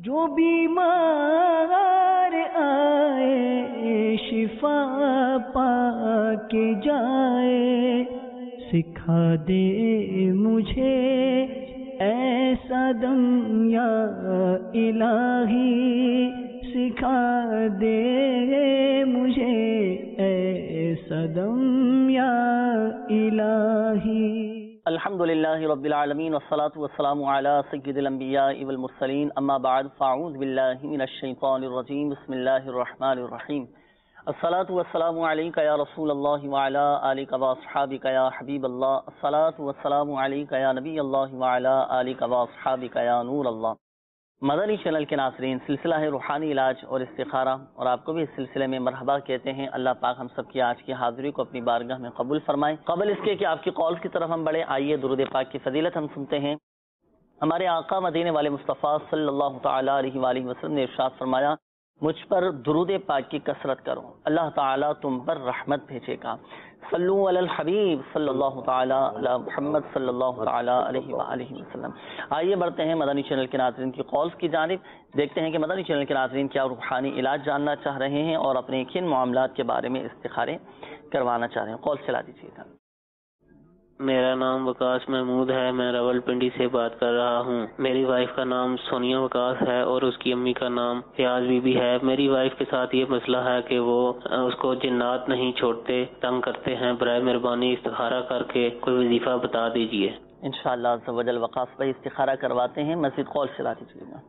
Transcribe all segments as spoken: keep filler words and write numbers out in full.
جو بیمار آئے شفا پا کے جائے، سکھا دے مجھے ایسا دم یا الہی، سکھا دے مجھے ایسا دم یا الہی۔ الحمدللہ رب العالمین والصلاة والسلام علی سید الانبیاء والمرسلین، اما بعد فاعوذ باللہ من الشیطان الرجیم، بسم اللہ الرحمن الرحیم۔ الصلاة والسلام علیکہ یا رسول اللہ وعلی آلکہ واصحابکہ یا حبیب اللہ، الصلاة والسلام علیکہ یا نبی اللہ وعلی آلکہ واصحابکہ یا نور اللہ۔ مدنی چینل کے ناظرین، سلسلہ ہے روحانی علاج اور استخارہ، اور آپ کو بھی اس سلسلے میں مرحبا کہتے ہیں۔ اللہ پاک ہم سب کی آج کی حاضری کو اپنی بارگاہ میں قبول فرمائیں۔ قبل اس کے کہ آپ کی کالز کی طرف ہم بڑھیں، آئیے درود پاک کی فضیلت ہم سنتے ہیں۔ ہمارے آقا مدینے والے مصطفیٰ صلی اللہ تعالیٰ علیہ وآلہ وسلم نے ارشاد فرمایا، مجھ پر درود پاک کی کثرت کرو، اللہ تعالیٰ تم پر رحمت بھیجے گا۔ صلو علی الحبیب صلی اللہ تعالیٰ علی محمد صلی اللہ تعالیٰ علیہ وآلہ وسلم۔ آئیے بڑھتے ہیں مدنی چینل کے ناظرین کی کالز کی جانب، دیکھتے ہیں کہ مدنی چینل کے ناظرین کیا روحانی علاج جاننا چاہ رہے ہیں اور اپنے کن معاملات کے بارے میں استخارے کروانا چاہ رہے ہیں۔ کال چلا دیجیے گا۔ میرا نام وکاس محمود ہے، میں راول پنڈی سے بات کر رہا ہوں۔ میری وائف کا نام سونیا وکاس ہے اور اس کی امی کا نام فیاض بی بی ہے۔ میری وائف کے ساتھ یہ مسئلہ ہے کہ وہ اس کو جنات نہیں چھوڑتے، تنگ کرتے ہیں۔ برائے مہربانی استخارہ کر کے کوئی وظیفہ بتا دیجیے۔ انشاءاللہ عز و جل وقاص بھائی استخارہ کرواتے ہیں، مزید کال چلا دیجیے گا۔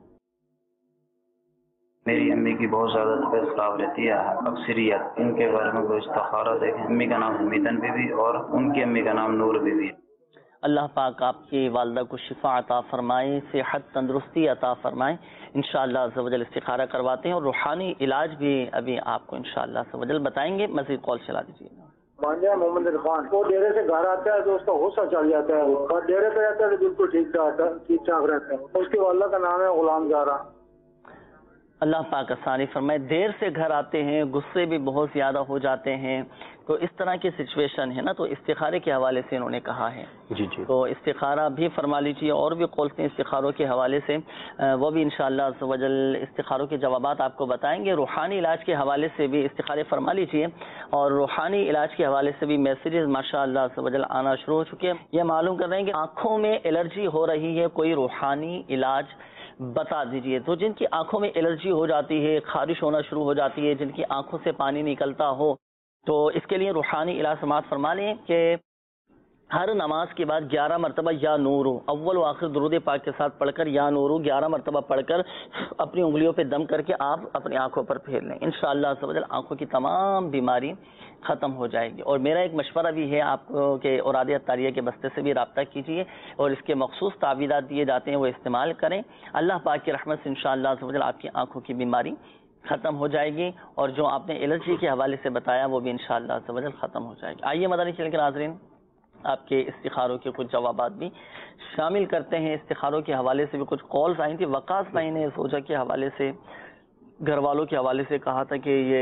میری امی کی بہت زیادہ طبیعت خراب رہتی ہے، اکثریت ان کے بارے میں کوئی استخارہ دیکھیں۔ امی کا نام حمیدن بی بی اور ان کی امی کا نام نور بی بی۔ اللہ پاک آپ کی والدہ کو شفا عطا فرمائے، صحت تندرستی عطا فرمائے۔ انشاءاللہ عز و جل استخارہ کرواتے ہیں اور روحانی علاج بھی ابھی آپ کو انشاءاللہ عز و جل بتائیں گے۔ مزید کال چلا دیجیے گا۔ مانجا محمد خان، وہ ڈیرے سے گھر آتا ہے تو اس کا غصہ چل جاتا ہے، اور ڈیرے پہ رہتا ہے تو بالکل ٹھیک ٹھیک ٹھاک رہتا ہے۔ اس کی والدہ کا نام ہے غلام زہرا۔ اللہ پاک آسانی فرمائے۔ دیر سے گھر آتے ہیں، غصے بھی بہت زیادہ ہو جاتے ہیں، تو اس طرح کی سچویشن ہے نا، تو استخارے کے حوالے سے انہوں نے کہا ہے جی جی تو استخارہ بھی فرما لیجیے، اور بھی قولتے ہیں استخاروں کے حوالے سے، وہ بھی انشاءاللہ عز و جل استخاروں کے جوابات آپ کو بتائیں گے۔ روحانی علاج کے حوالے سے بھی استخارے فرما لیجیے، اور روحانی علاج کے حوالے سے بھی میسیجز ماشاءاللہ عز و جل آنا شروع ہو چکے ہیں۔ یہ معلوم کر رہے ہیں کہ آنکھوں میں الرجی ہو رہی ہے، کوئی روحانی علاج بتا دیجئے۔ تو جن کی آنکھوں میں الرجی ہو جاتی ہے، خارش ہونا شروع ہو جاتی ہے، جن کی آنکھوں سے پانی نکلتا ہو، تو اس کے لیے روحانی علاج سماعت فرما لیں کہ ہر نماز کے بعد گیارہ مرتبہ یا نورو اول و آخر درود پاک کے ساتھ پڑھ کر یا نورو گیارہ مرتبہ پڑھ کر اپنی انگلیوں پہ دم کر کے آپ اپنی آنکھوں پر پھیر لیں۔ انشاءاللہ عز و جل آنکھوں کی تمام بیماری ختم ہو جائے گی۔ اور میرا ایک مشورہ بھی ہے آپ کو کہ اوراد اطاریہ کے بستے سے بھی رابطہ کیجیے، اور اس کے مخصوص تعویذات دیے جاتے ہیں وہ استعمال کریں۔ اللہ پاک کی رحمت سے انشاءاللہ عز و جل آپ کی آنکھوں کی بیماری ختم ہو جائے گی، اور جو آپ نے الرجی کے حوالے سے بتایا وہ بھی انشاءاللہ عز و جل ختم ہو جائے گی۔ آئیے مدنی چینل کے ناظرین آپ کے استخاروں کے کچھ جوابات بھی شامل کرتے ہیں۔ استخاروں کے حوالے سے بھی کچھ کالز آئی تھی۔ وقاص بھائی نے زوجہ کے حوالے سے، گھر والوں کے حوالے سے کہا تھا کہ یہ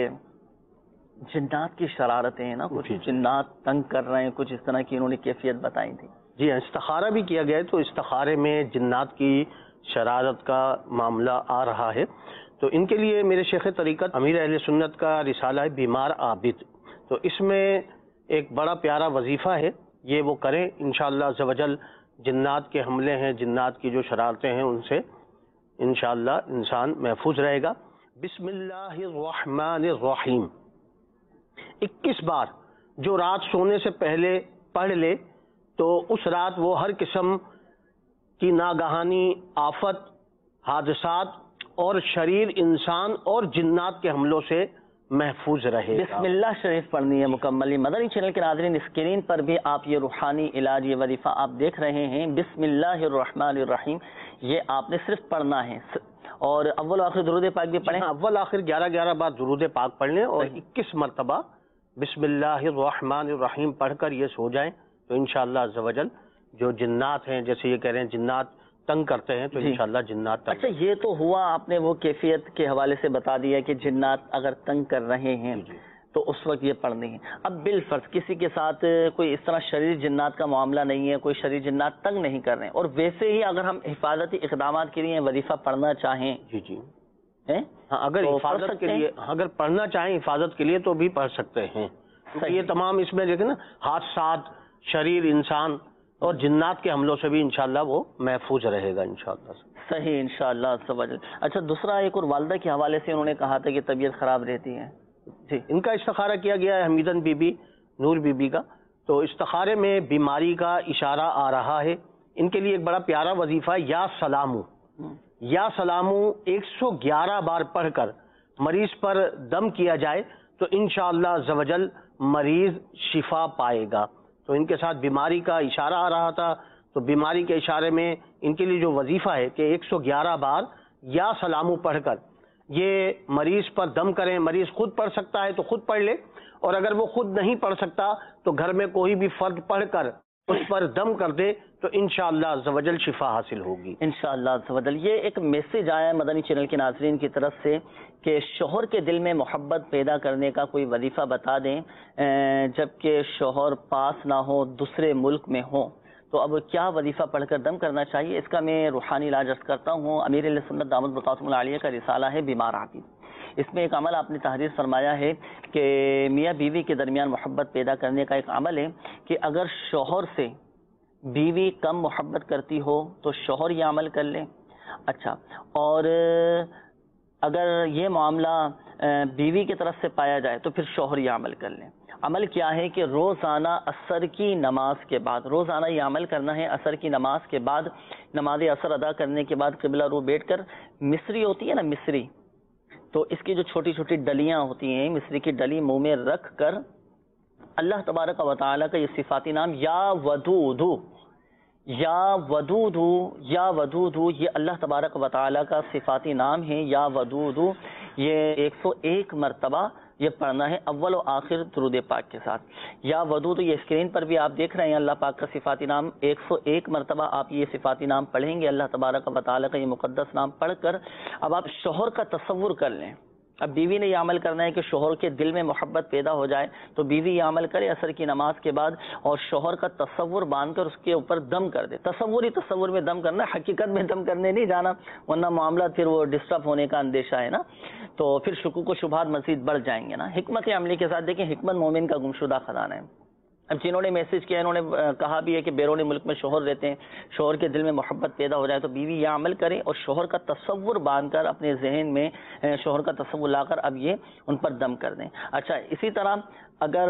جنات کی شرارتیں ہیں نا، کچھ جنات تنگ کر رہے ہیں، کچھ اس طرح کی انہوں نے کیفیت بتائی تھی۔ جی ہاں، استخارہ بھی کیا گیا ہے، تو استخارے میں جنات کی شرارت کا معاملہ آ رہا ہے، تو ان کے لیے میرے شیخ طریقت امیر اہل سنت کا رسالہ ہے بیمار عابد، تو اس میں ایک بڑا پیارا وظیفہ ہے، یہ وہ کریں، انشاءاللہ عز و جل جنات کے حملے ہیں، جنات کی جو شرارتیں ہیں ان سے انشاءاللہ انسان محفوظ رہے گا۔ بسم اللہ الرحمن الرحیم اکیس بار جو رات سونے سے پہلے پڑھ لے تو اس رات وہ ہر قسم کی ناگہانی آفت، حادثات اور شریر انسان اور جنات کے حملوں سے محفوظ رہے۔ بسم اللہ شریف پڑھنی ہے مکمل۔ مدنی چینل کے ناظرین اسکرین پر بھی آپ یہ روحانی علاج، یہ وظیفہ آپ دیکھ رہے ہیں، بسم اللہ الرحمن الرحیم، یہ آپ نے صرف پڑھنا ہے، اور اول آخر درود پاک بھی پڑھیں۔ اول آخر گیارہ گیارہ بار درود پاک پڑھ لیں، اور اکیس مرتبہ بسم اللہ الرحمن الرحیم پڑھ کر یہ سو جائیں، تو انشاءاللہ عز و جل جو جنات ہیں، جیسے یہ کہہ رہے ہیں جنات تنگ کرتے ہیں، تو انشاءاللہ جنات تنگ۔ اچھا، یہ تو ہوا آپ نے وہ کیفیت کے حوالے سے بتا دیا کہ جنات اگر تنگ کر رہے ہیں، تو اس وقت یہ پڑھنی ہے۔ اب بالفرض کسی کے ساتھ کوئی اس طرح شریر جنات کا معاملہ نہیں ہے، کوئی شریر جنات تنگ نہیں کر رہے ہیں، اور ویسے ہی اگر ہم حفاظتی اقدامات کے لیے وظیفہ پڑھنا چاہیں جی جی ہیں ہاں، اگر تو حفاظت پڑھ کے سکتے لیے ہیں؟ اگر پڑھنا چاہیں حفاظت کے لیے تو بھی پڑھ سکتے ہیں، کیونکہ صحیح۔ یہ تمام اس میں دیکھیں نا حادثات، شریر انسان اور جنات کے حملوں سے بھی انشاءاللہ وہ محفوظ رہے گا انشاءاللہ۔ صحیح انشاءاللہ عز و جل۔ اچھا دوسرا ایک اور والدہ کے حوالے سے انہوں نے کہا تھا کہ طبیعت خراب رہتی ہے، جی ان کا استخارہ کیا گیا ہے حمیدن بی بی نور بی بی کا، تو استخارے میں بیماری کا اشارہ آ رہا ہے۔ ان کے لیے ایک بڑا پیارا وظیفہ ہے، یا سلامو یا سلامو ایک سو گیارہ بار پڑھ کر مریض پر دم کیا جائے تو انشاءاللہ عز و جل مریض شفا پائے گا۔ تو ان کے ساتھ بیماری کا اشارہ آ رہا تھا، تو بیماری کے اشارے میں ان کے لیے جو وظیفہ ہے کہ ایک سو گیارہ بار یا سلامو پڑھ کر یہ مریض پر دم کریں۔ مریض خود پڑھ سکتا ہے تو خود پڑھ لے، اور اگر وہ خود نہیں پڑھ سکتا تو گھر میں کوئی بھی فرد پڑھ کر اس پر دم کر دے تو انشاءاللہ عز و جل شفا حاصل ہوگی انشاءاللہ عز و جل۔ یہ ایک میسج آیا ہے مدنی چینل کے ناظرین کی طرف سے کہ شوہر کے دل میں محبت پیدا کرنے کا کوئی وظیفہ بتا دیں جبکہ شوہر پاس نہ ہو، دوسرے ملک میں ہو، تو اب کیا وظیفہ پڑھ کر دم کرنا چاہیے؟ اس کا میں روحانی علاج عرض کرتا ہوں۔ امیر اہل سنت دامت برکاتہم العالیہ کا رسالہ ہے بیمار عابد، اس میں ایک عمل آپ نے تحریر فرمایا ہے کہ میاں بیوی کے درمیان محبت پیدا کرنے کا ایک عمل ہے کہ اگر شوہر سے بیوی کم محبت کرتی ہو تو شوہر یہ عمل کر لے۔ اچھا، اور اگر یہ معاملہ بیوی کی طرف سے پایا جائے تو پھر شوہر یہ عمل کر لیں۔ عمل کیا ہے کہ روزانہ عصر کی نماز کے بعد، روزانہ یہ عمل کرنا ہے، عصر کی نماز کے بعد، نماز عصر ادا کرنے کے بعد قبلہ رو بیٹھ کر مصری ہوتی ہے نا مصری، تو اس کی جو چھوٹی چھوٹی ڈلیاں ہوتی ہیں، مصری کی ڈلی منہ میں رکھ کر اللہ تبارک و تعالیٰ کا یہ صفاتی نام یا ودود یا ودود یا ودود، یہ اللہ تبارک و تعالیٰ کا صفاتی نام ہے یا ودود، یہ ایک سو ایک مرتبہ یہ پڑھنا ہے اول و آخر درود پاک کے ساتھ۔ یا ودود، یہ اسکرین پر بھی آپ دیکھ رہے ہیں اللہ پاک کا صفاتی نام، ایک سو ایک مرتبہ آپ یہ صفاتی نام پڑھیں گے، اللہ تبارک و تعالیٰ کا یہ مقدس نام پڑھ کر اب آپ شوہر کا تصور کر لیں۔ اب بیوی نے یہ عمل کرنا ہے کہ شوہر کے دل میں محبت پیدا ہو جائے، تو بیوی یہ عمل کرے عصر کی نماز کے بعد اور شوہر کا تصور باندھ کر اس کے اوپر دم کر دے۔ تصور ہی تصور میں دم کرنا، حقیقت میں دم کرنے نہیں جانا، ورنہ معاملہ پھر وہ ڈسٹرب ہونے کا اندیشہ ہے نا، تو پھر شکوک و شبہات مزید بڑھ جائیں گے نا۔ حکمت عملی کے ساتھ دیکھیں، حکمت مومن کا گمشدہ خزانہ ہے۔ اب جنہوں نے میسج کیا انہوں نے کہا بھی ہے کہ بیرون ملک میں شوہر رہتے ہیں، شوہر کے دل میں محبت پیدا ہو جائے تو بیوی یہ عمل کرے اور شوہر کا تصور باندھ کر اپنے ذہن میں شوہر کا تصور لا کر اب یہ ان پر دم کر دیں۔ اچھا، اسی طرح اگر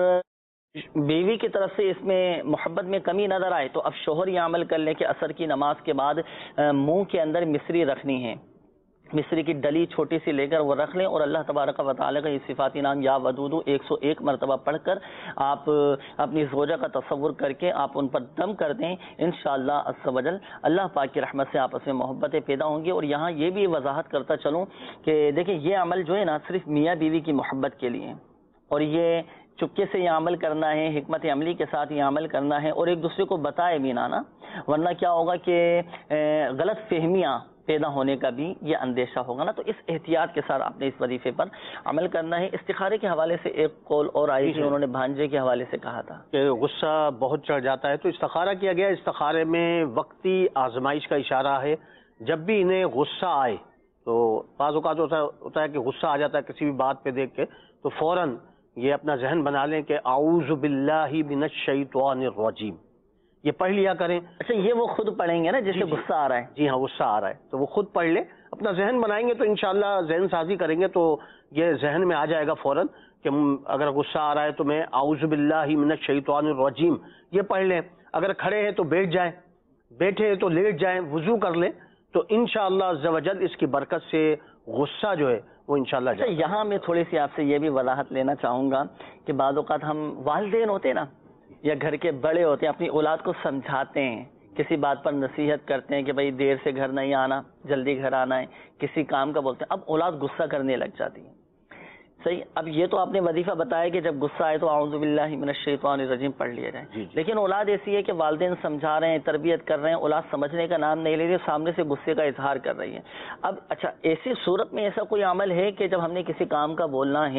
بیوی کی طرف سے اس میں محبت میں کمی نظر آئے تو اب شوہر یہ عمل کر لیں کہ عصر کی نماز کے بعد منہ کے اندر مصری رکھنی ہے، مصری کی ڈلی چھوٹی سی لے کر وہ رکھ لیں اور اللہ تبارک و تعالیٰ کا یہ صفاتی نام یا ودود ایک سو ایک مرتبہ پڑھ کر آپ اپنی زوجہ کا تصور کر کے آپ ان پر دم کر دیں، انشاءاللہ عز و جل اللہ پاک کی رحمت سے آپس میں محبتیں پیدا ہوں گی۔ اور یہاں یہ بھی وضاحت کرتا چلوں کہ دیکھیں یہ عمل جو ہے نا صرف میاں بیوی کی محبت کے لیے، اور یہ چپکے سے یہ عمل کرنا ہے، حکمت عملی کے ساتھ یہ عمل کرنا ہے اور ایک دوسرے کو بتائے بھی نہ نا، ورنہ کیا ہوگا کہ غلط فہمیاں پیدا ہونے کا بھی یہ اندیشہ ہوگا نا۔ تو اس احتیاط کے ساتھ آپ نے اس وظیفے پر عمل کرنا ہے۔ استخارے کے حوالے سے ایک کال اور آئی تھی، انہوں نے بھانجے کے حوالے سے کہا تھا کہ غصہ بہت چڑھ جاتا ہے تو استخارہ کیا گیا۔ استخارے میں وقتی آزمائش کا اشارہ ہے، جب بھی انہیں غصہ آئے تو بعض اوقات ہوتا ہے کہ غصہ آ جاتا ہے کسی بھی بات پہ دیکھ کے، تو فوراً یہ اپنا ذہن بنا لیں کہ اعوذ باللہ من الشیطان الرجیم، یہ پڑھ لیا کریں۔ اچھا، یہ وہ خود پڑھیں گے نا جسے غصہ آ رہا ہے؟ جی ہاں، غصہ آ رہا ہے تو وہ خود پڑھ لے، اپنا ذہن بنائیں گے تو انشاءاللہ ذہن سازی کریں گے تو یہ ذہن میں آ جائے گا فوراً کہ اگر غصہ آ رہا ہے تو میں اعوذ باللہ من الشیطان الرجیم یہ پڑھ لیں۔ اگر کھڑے ہیں تو بیٹھ جائیں، بیٹھے ہیں تو لیٹ جائیں، وضو کر لیں، تو انشاءاللہ عز و جل اس کی برکت سے غصہ جو ہے وہ انشاءاللہ اچھا، یہاں میں تھوڑی سی آپ سے یہ بھی وضاحت لینا چاہوں گا کہ بعض اوقات ہم والدین ہوتے ہیں نا یا گھر کے بڑے ہوتے ہیں، اپنی اولاد کو سمجھاتے ہیں، کسی بات پر نصیحت کرتے ہیں کہ بھائی دیر سے گھر نہیں آنا، جلدی گھر آنا ہے، کسی کام کا بولتے ہیں، اب اولاد غصہ کرنے لگ جاتی ہے۔ صحیح، اب یہ تو آپ نے وظیفہ بتایا کہ جب غصہ آئے تو اعوذ باللہ من الشیطان الرجیم پڑھ لیا جائے، جی جی۔ لیکن اولاد ایسی ہے کہ والدین سمجھا رہے ہیں، تربیت کر رہے ہیں، اولاد سمجھنے کا نام نہیں لے رہی، سامنے سے غصے کا اظہار کر رہی ہے۔ اب اچھا، ایسی صورت میں ایسا کوئی عمل ہے کہ جب ہم نے کسی کام کا بولنا ہے،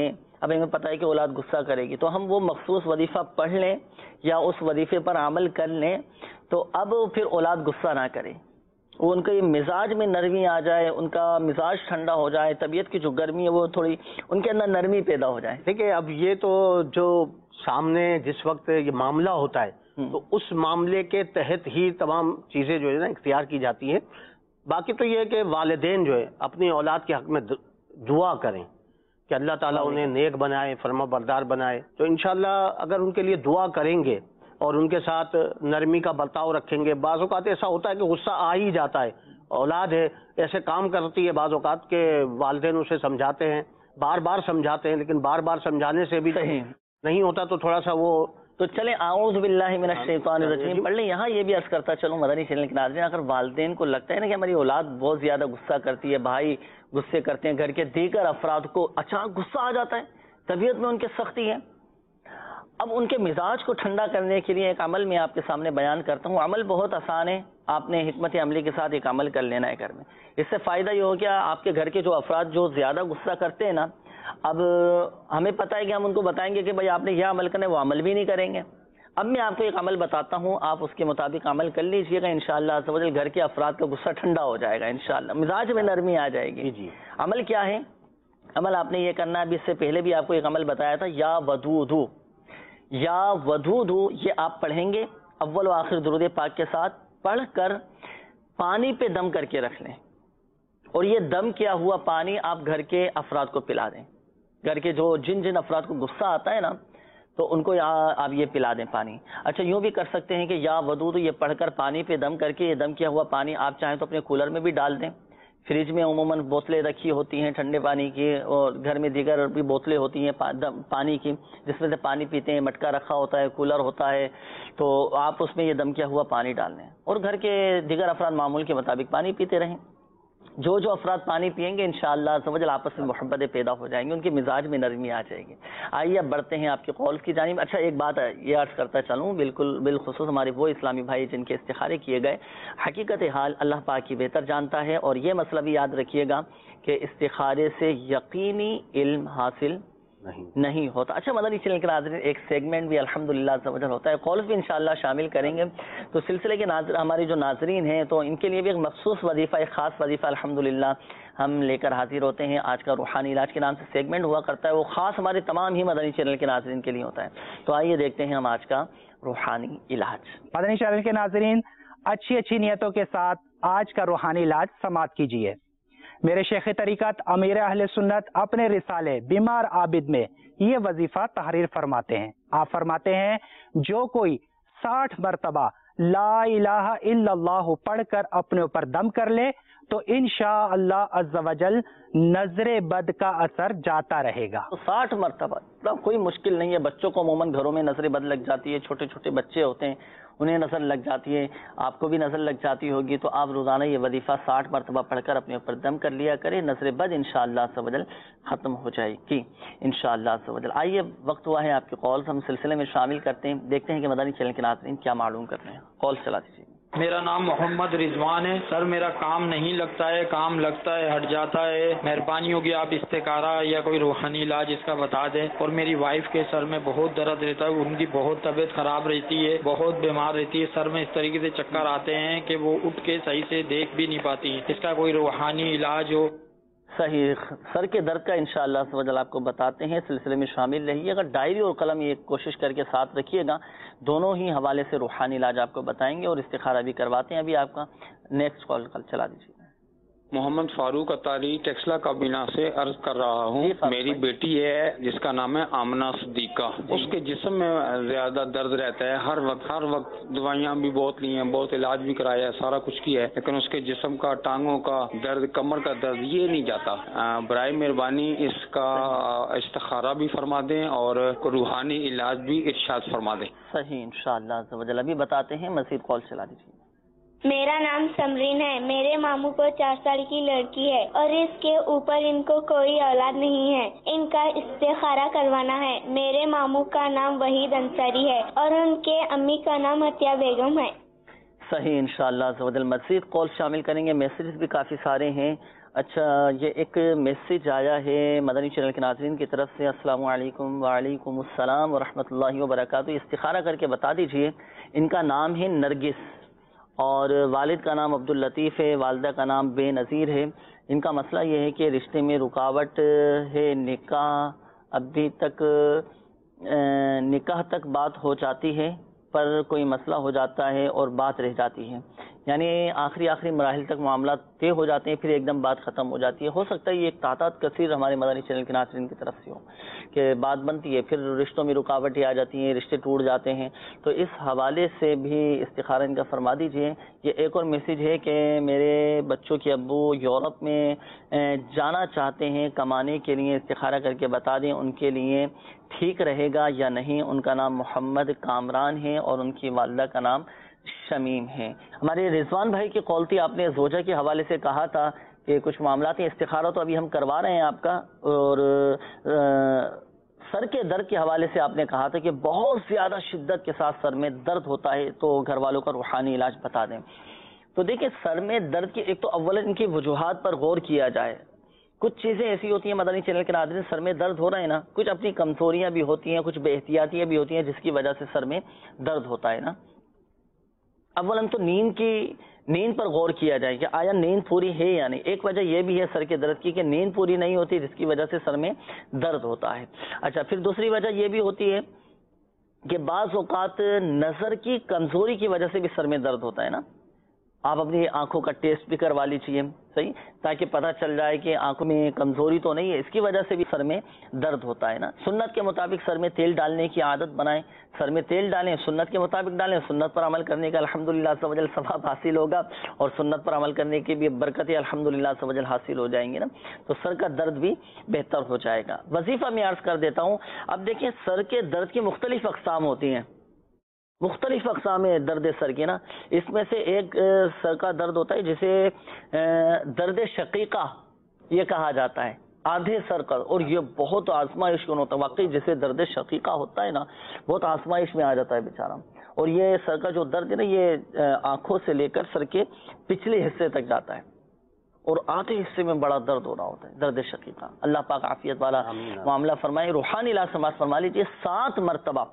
اب ہمیں پتہ ہے کہ اولاد غصہ کرے گی، تو ہم وہ مخصوص وظیفہ پڑھ لیں یا اس وظیفے پر عمل کر لیں تو اب پھر اولاد غصہ نہ کرے، وہ ان کے مزاج میں نرمی آ جائے، ان کا مزاج ٹھنڈا ہو جائے، طبیعت کی جو گرمی ہے وہ تھوڑی ان کے اندر نرمی پیدا ہو جائے۔ دیکھیے اب یہ تو جو سامنے جس وقت یہ معاملہ ہوتا ہے تو اس معاملے کے تحت ہی تمام چیزیں جو ہے نا اختیار کی جاتی ہیں۔ باقی تو یہ ہے کہ والدین جو ہے اپنی اولاد کے حق میں دعا کریں کہ اللہ تعالیٰ انہیں نیک بنائے، فرما بردار بنائے، تو انشاءاللہ اگر ان کے لیے دعا کریں گے اور ان کے ساتھ نرمی کا برتاؤ رکھیں گے۔ بعض اوقات ایسا ہوتا ہے کہ غصہ آ ہی جاتا ہے، اولاد ہے ایسے کام کرتی ہے بعض اوقات کہ والدین اسے سمجھاتے ہیں، بار بار سمجھاتے ہیں، لیکن بار بار سمجھانے سے بھی نہیں ہوتا تو تھوڑا سا وہ تو چلیں اعوذ باللہ من الشیطان الرجیم پڑھ لیں۔ یہاں یہ بھی عرض کرتا چلوں مدنی چینل کے ناظرین، اگر والدین کو لگتا ہے نا کہ ہماری اولاد بہت زیادہ غصہ کرتی ہے، بھائی غصے کرتے ہیں، گھر کے دیگر افراد کو اچانک غصہ آ جاتا ہے، طبیعت میں ان کے سختی ہے، اب ان کے مزاج کو ٹھنڈا کرنے کے لیے ایک عمل میں آپ کے سامنے بیان کرتا ہوں۔ عمل بہت آسان ہے، آپ نے حکمت عملی کے ساتھ ایک عمل کر لینا ہے گھر میں۔ اس سے فائدہ یہ ہو گیا آپ کے گھر کے جو افراد جو زیادہ غصہ کرتے ہیں نا، اب ہمیں پتہ ہے کہ ہم ان کو بتائیں گے کہ بھائی آپ نے یہ عمل کرنا ہے، وہ عمل بھی نہیں کریں گے۔ اب میں آپ کو ایک عمل بتاتا ہوں، آپ اس کے مطابق عمل کر لیجئے گا، انشاءاللہ عز و جل گھر کے افراد کا غصہ ٹھنڈا ہو جائے گا، انشاءاللہ مزاج میں نرمی آ جائے گی۔ جی عمل کیا ہے؟ عمل آپ نے یہ کرنا ہے، ابھی اس سے پہلے بھی آپ کو ایک عمل بتایا تھا، یا ودودو، یا ودودو، یہ آپ پڑھیں گے اول و آخر درود پاک کے ساتھ، پڑھ کر پانی پہ دم کر کے رکھ لیں، اور یہ دم کیا ہوا پانی آپ گھر کے افراد کو پلا دیں۔ گھر کے جو جن جن افراد کو غصہ آتا ہے نا تو ان کو آپ یہ پلا دیں پانی۔ اچھا یوں بھی کر سکتے ہیں کہ یا ودود یہ پڑھ کر پانی پہ دم کر کے یہ دم کیا ہوا پانی آپ چاہیں تو اپنے کولر میں بھی ڈال دیں، فریج میں عموماً بوتلیں رکھی ہوتی ہیں ٹھنڈے پانی کی، اور گھر میں دیگر بھی بوتلیں ہوتی ہیں پانی کی جس میں سے پانی پیتے ہیں، مٹکا رکھا ہوتا ہے، کولر ہوتا ہے، تو آپ اس میں یہ دم کیا ہوا پانی ڈال دیں، اور گھر کے دیگر افراد معمول کے مطابق پانی پیتے رہیں۔ جو جو افراد پانی پیئیں گے انشاءاللہ عز و جل آپس میں محبتیں پیدا ہو جائیں گی، ان کے مزاج میں نرمی آ جائے گی۔ آئیے اب بڑھتے ہیں آپ کے قول کی جانب۔ اچھا ایک بات ہے یہ عرض کرتا چلوں، بالکل بالخصوص ہمارے وہ اسلامی بھائی جن کے استخارے کیے گئے، حقیقت حال اللہ پاک کی بہتر جانتا ہے، اور یہ مسئلہ بھی یاد رکھیے گا کہ استخارے سے یقینی علم حاصل نہیں نہیں ہوتا۔ اچھا مدنی چینل کے ناظرین ایک سیگمنٹ بھی الحمدللہ عز و جل ہوتا ہے، کالز بھی انشاءاللہ شامل کریں گے، تو سلسلے کے ناظر ہماری جو ناظرین ہیں تو ان کے لیے بھی ایک مخصوص وظیفہ، ایک خاص وظیفہ الحمدللہ ہم لے کر حاضر ہوتے ہیں۔ آج کا روحانی علاج کے نام سے سیگمنٹ ہوا کرتا ہے، وہ خاص ہمارے تمام ہی مدنی چینل کے ناظرین کے لیے ہوتا ہے، تو آئیے دیکھتے ہیں ہم آج کا روحانی علاج۔ مدنی چینل کے ناظرین اچھی اچھی نیتوں کے ساتھ آج کا روحانی علاج سماعت کیجیے۔ میرے شیخ طریقت امیر اہل سنت اپنے رسالے بیمار عابد میں یہ وظیفہ تحریر فرماتے ہیں۔ آپ فرماتے ہیں جو کوئی ساٹھ مرتبہ لا الہ الا اللہ پڑھ کر اپنے اوپر دم کر لے تو انشاءاللہ عز و جل نظر بد کا اثر جاتا رہے گا۔ تو ساٹھ مرتبہ کوئی مشکل نہیں ہے، بچوں کو عموماً گھروں میں نظر بد لگ جاتی ہے، چھوٹے چھوٹے بچے ہوتے ہیں انہیں نظر لگ جاتی ہے، آپ کو بھی نظر لگ جاتی ہوگی، تو آپ روزانہ یہ وظیفہ ساٹھ مرتبہ پڑھ کر اپنے اوپر دم کر لیا کریں، نظر بد انشاءاللہ عز و جل ختم ہو جائے گی انشاءاللہ عز و جل۔ آئیے وقت ہوا ہے آپ کے کالز ہم سلسلے میں شامل کرتے ہیں، دیکھتے ہیں کہ مدنی چینل کے ناظرین کیا معلوم کرتے ہیں۔ کال چلا دیجیے۔ میرا نام محمد رضوان ہے سر، میرا کام نہیں لگتا ہے، کام لگتا ہے ہٹ جاتا ہے، مہربانی ہوگی آپ استخارہ یا کوئی روحانی علاج اس کا بتا دیں۔ اور میری وائف کے سر میں بہت درد رہتا ہے، ان کی بہت طبیعت خراب رہتی ہے، بہت بیمار رہتی ہے، سر میں اس طریقے سے چکر آتے ہیں کہ وہ اٹھ کے صحیح سے دیکھ بھی نہیں پاتی، اس کا کوئی روحانی علاج ہو۔ صحیح، سر کے درد کا انشاءاللہ عز و جل آپ کو بتاتے ہیں، سلسلے میں شامل رہیے، اگر ڈائری اور قلم یہ کوشش کر کے ساتھ رکھیے گا، دونوں ہی حوالے سے روحانی علاج آپ کو بتائیں گے اور استخارہ بھی کرواتے ہیں۔ ابھی آپ کا نیکسٹ کال کل چلا دیجیے۔ محمد فاروق اطاری ٹیکسلا کابینہ سے عرض کر رہا ہوں، میری بیٹی ہے جس کا نام ہے آمنہ صدیقہ، اس کے جسم میں زیادہ درد رہتا ہے، ہر وقت ہر وقت دوائیاں بھی بہت لی ہیں، بہت علاج بھی کرایا ہے، سارا کچھ کیا ہے، لیکن اس کے جسم کا ٹانگوں کا درد، کمر کا درد یہ نہیں جاتا۔ برائے مہربانی اس کا استخارہ بھی فرما دیں اور روحانی علاج بھی ارشاد فرما دیں۔ صحیح انشاءاللہ عز و جل ابھی بتاتے ہیں، مزید کال چلا دیجیے۔ میرا نام سمرین ہے، میرے ماموں کو چار سال کی لڑکی ہے اور اس کے اوپر ان کو کوئی اولاد نہیں ہے، ان کا استخارہ کروانا ہے۔ میرے ماموں کا نام وحید انصاری ہے اور ان کے امی کا نام عطیہ بیگم ہے۔ صحیح انشاءاللہ عز و جل مزید کال شامل کریں گے، میسیجز بھی کافی سارے ہیں، اچھا، یہ ایک میسج آیا ہے مدنی چینل کے ناظرین کی طرف سے. السلام علیکم. وعلیکم السلام ورحمۃ اللہ وبرکاتہ. استخارہ کر کے بتا دیجئے. ان کا نام ہے نرگس اور والد کا نام عبداللطیف ہے، والدہ کا نام بے نظیر ہے. ان کا مسئلہ یہ ہے کہ رشتے میں رکاوٹ ہے، نکاح ابھی تک نکاح تک بات ہو جاتی ہے پر کوئی مسئلہ ہو جاتا ہے اور بات رہ جاتی ہے، یعنی آخری آخری مراحل تک معاملات طے ہو جاتے ہیں، پھر ایک دم بات ختم ہو جاتی ہے. ہو سکتا ہے یہ ایک تعداد کثیر ہمارے مدنی چینل کے ناظرین کی طرف سے ہو کہ بات بنتی ہے، پھر رشتوں میں رکاوٹیں آ جاتی ہیں، رشتے ٹوٹ جاتے ہیں. تو اس حوالے سے بھی استخارہ ان کا فرما دیجئے. یہ ایک اور میسیج ہے کہ میرے بچوں کے ابو یورپ میں جانا چاہتے ہیں کمانے کے لیے، استخارہ کر کے بتا دیں ان کے لیے ٹھیک رہے گا یا نہیں. ان کا نام محمد کامران ہے اور ان کی والدہ کا نام شمیم ہے. ہمارے رضوان بھائی کی قول تھی، آپ نے زوجہ کے حوالے سے کہا تھا کہ کچھ معاملات ہیں. استخارہ تو ابھی ہم کروا رہے ہیں آپ کا، اور سر کے درد کے حوالے سے آپ نے کہا تھا کہ بہت زیادہ شدت کے ساتھ سر میں درد ہوتا ہے تو گھر والوں کا روحانی علاج بتا دیں. تو دیکھیں، سر میں درد کی ایک تو اول ان کی وجوہات پر غور کیا جائے. کچھ چیزیں ایسی ہوتی ہیں مدنی چینل کے ناظرین، سر میں درد ہو رہا ہے نا، کچھ اپنی کمزوریاں بھی ہوتی ہیں، کچھ بے احتیاطیاں بھی ہوتی ہیں جس کی وجہ سے سر میں درد ہوتا ہے نا. اولاً تو نیند کی نیند پر غور کیا جائے کہ آیا نیند پوری ہے یا نہیں. ایک وجہ یہ بھی ہے سر کے درد کی کہ نیند پوری نہیں ہوتی جس کی وجہ سے سر میں درد ہوتا ہے. اچھا، پھر دوسری وجہ یہ بھی ہوتی ہے کہ بعض اوقات نظر کی کمزوری کی وجہ سے بھی سر میں درد ہوتا ہے نا. آپ اپنی آنکھوں کا ٹیسٹ بھی کروا لیجیے، صحیح، تاکہ پتہ چل جائے کہ آنکھوں میں کمزوری تو نہیں ہے، اس کی وجہ سے بھی سر میں درد ہوتا ہے نا. سنت کے مطابق سر میں تیل ڈالنے کی عادت بنائیں، سر میں تیل ڈالیں، سنت کے مطابق ڈالیں. سنت پر عمل کرنے کا الحمدللہ عز و جل ثواب حاصل ہوگا اور سنت پر عمل کرنے کی بھی برکتیں الحمدللہ عز و جل حاصل ہو جائیں گی نا. تو سر کا درد بھی بہتر ہو جائے گا. وظیفہ میں عرض کر دیتا ہوں. اب دیکھیں، سر کے درد کی مختلف اقسام ہوتی ہیں، مختلف اقسام ہے درد سر کی نا. اس میں سے ایک سر کا درد ہوتا ہے جسے درد شقیقہ یہ کہا جاتا ہے، آدھے سر کا، اور یہ بہت آزمائش کن ہوتا ہے. واقعی جسے درد شقیقہ ہوتا ہے نا، بہت آزمائش میں آ جاتا ہے بیچارہ. اور یہ سر کا جو درد ہے نا، یہ آنکھوں سے لے کر سر کے پچھلے حصے تک جاتا ہے اور آدھے حصے میں بڑا درد ہو رہا ہوتا ہے، درد شقیقہ. اللہ پاک عافیت والا معاملہ فرمائے. روحانی علاج سماعت فرما لیجیے. سات مرتبہ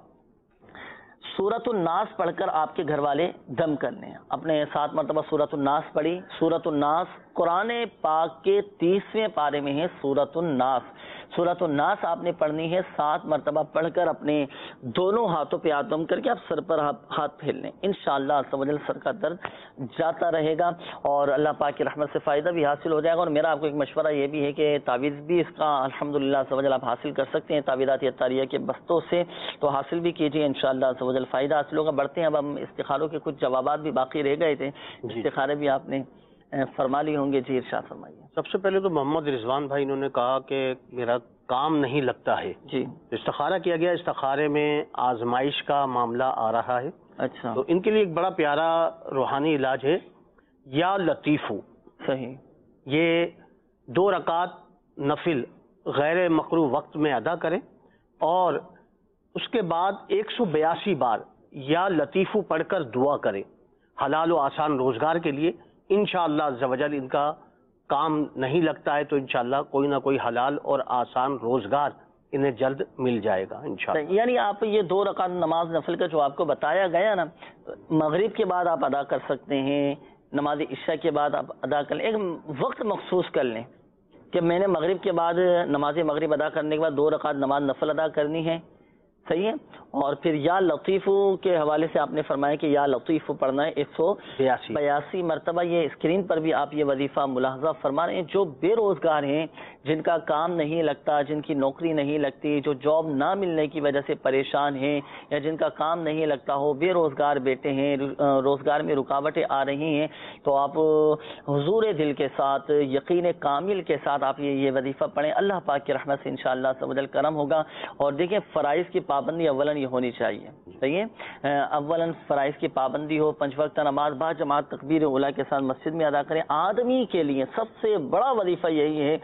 سورۃ الناس پڑھ کر آپ کے گھر والے دم کرنے ہیں. اپنے سات مرتبہ سورۃ الناس پڑھی. سورۃ الناس قرآن پاک کے تیسویں پارے میں ہے سورۃ الناس. سورۃ الناس آپ نے پڑھنی ہے سات مرتبہ پڑھ کر اپنے دونوں ہاتھوں پہ ہاتھ دم کر کے آپ سر پر ہاتھ پھیر لیں. انشاءاللہ عز و جل سر کا درد جاتا رہے گا اور اللہ پاک کی رحمت سے فائدہ بھی حاصل ہو جائے گا. اور میرا آپ کو ایک مشورہ یہ بھی ہے کہ تعویذ بھی اس کا الحمدللہ عز و جل آپ حاصل کر سکتے ہیں تعویذات اتاریہ کے بستوں سے، تو حاصل بھی کیجیے، انشاءاللہ عز و جل فائدہ حاصل ہوگا. بڑھتے ہیں اب ہم استخاروں کے کچھ جوابات بھی باقی رہ گئے تھے، استخارے بھی آپ نے فرما لی ہوں گے. جی ارشاد فرمائیے. سب سے پہلے تو محمد رضوان بھائی انہوں نے کہا کہ میرا کام نہیں لگتا ہے. جی، استخارہ کیا گیا، استخارے میں آزمائش کا معاملہ آ رہا ہے. اچھا، تو ان کے لیے ایک بڑا پیارا روحانی علاج ہے یا لطیفو. صحیح. یہ دو رکعت نفل غیر مقروء وقت میں ادا کریں اور اس کے بعد ایک سو بیاسی بار یا لطیفو پڑھ کر دعا کریں حلال و آسان روزگار کے لیے. انشاءاللہ عز و جل ان کا کام نہیں لگتا ہے تو انشاءاللہ کوئی نہ کوئی حلال اور آسان روزگار انہیں جلد مل جائے گا انشاءاللہ. یعنی آپ یہ دو رکعت نماز نفل کا جو آپ کو بتایا گیا نا، مغرب کے بعد آپ ادا کر سکتے ہیں، نماز عشاء کے بعد آپ ادا کر لیں. ایک وقت مخصوص کر لیں کہ میں نے مغرب کے بعد نماز مغرب ادا کرنے کے بعد دو رکعت نماز نفل ادا کرنی ہے، صحیح ہے. اور پھر یا لطیفو کے حوالے سے آپ نے فرمایا کہ یا لطیفو پڑھنا ہے ایک سو بیاسی مرتبہ. یہ اسکرین پر بھی آپ یہ وظیفہ ملاحظہ فرما رہے ہیں. جو بے روزگار ہیں، جن کا کام نہیں لگتا، جن کی نوکری نہیں لگتی، جو جاب نہ ملنے کی وجہ سے پریشان ہیں یا جن کا کام نہیں لگتا ہو، بے روزگار بیٹے ہیں، روزگار میں رکاوٹیں آ رہی ہیں، تو آپ حضور دل کے ساتھ، یقین کامل کے ساتھ آپ یہ یہ وظیفہ پڑھیں. اللہ پاک کی رحمت سے انشاءاللہ عز و جل کرم ہوگا. اور دیکھیں، فرائض کی پابندی اولاً یہ ہونی چاہیے، صحیح ہے. اولاً فرائض کی پابندی ہو، پنج وقتہ نماز با جماعت تکبیر اولیٰ کے ساتھ مسجد میں ادا کریں. آدمی کے لیے سب سے بڑا وظیفہ یہی ہے کہ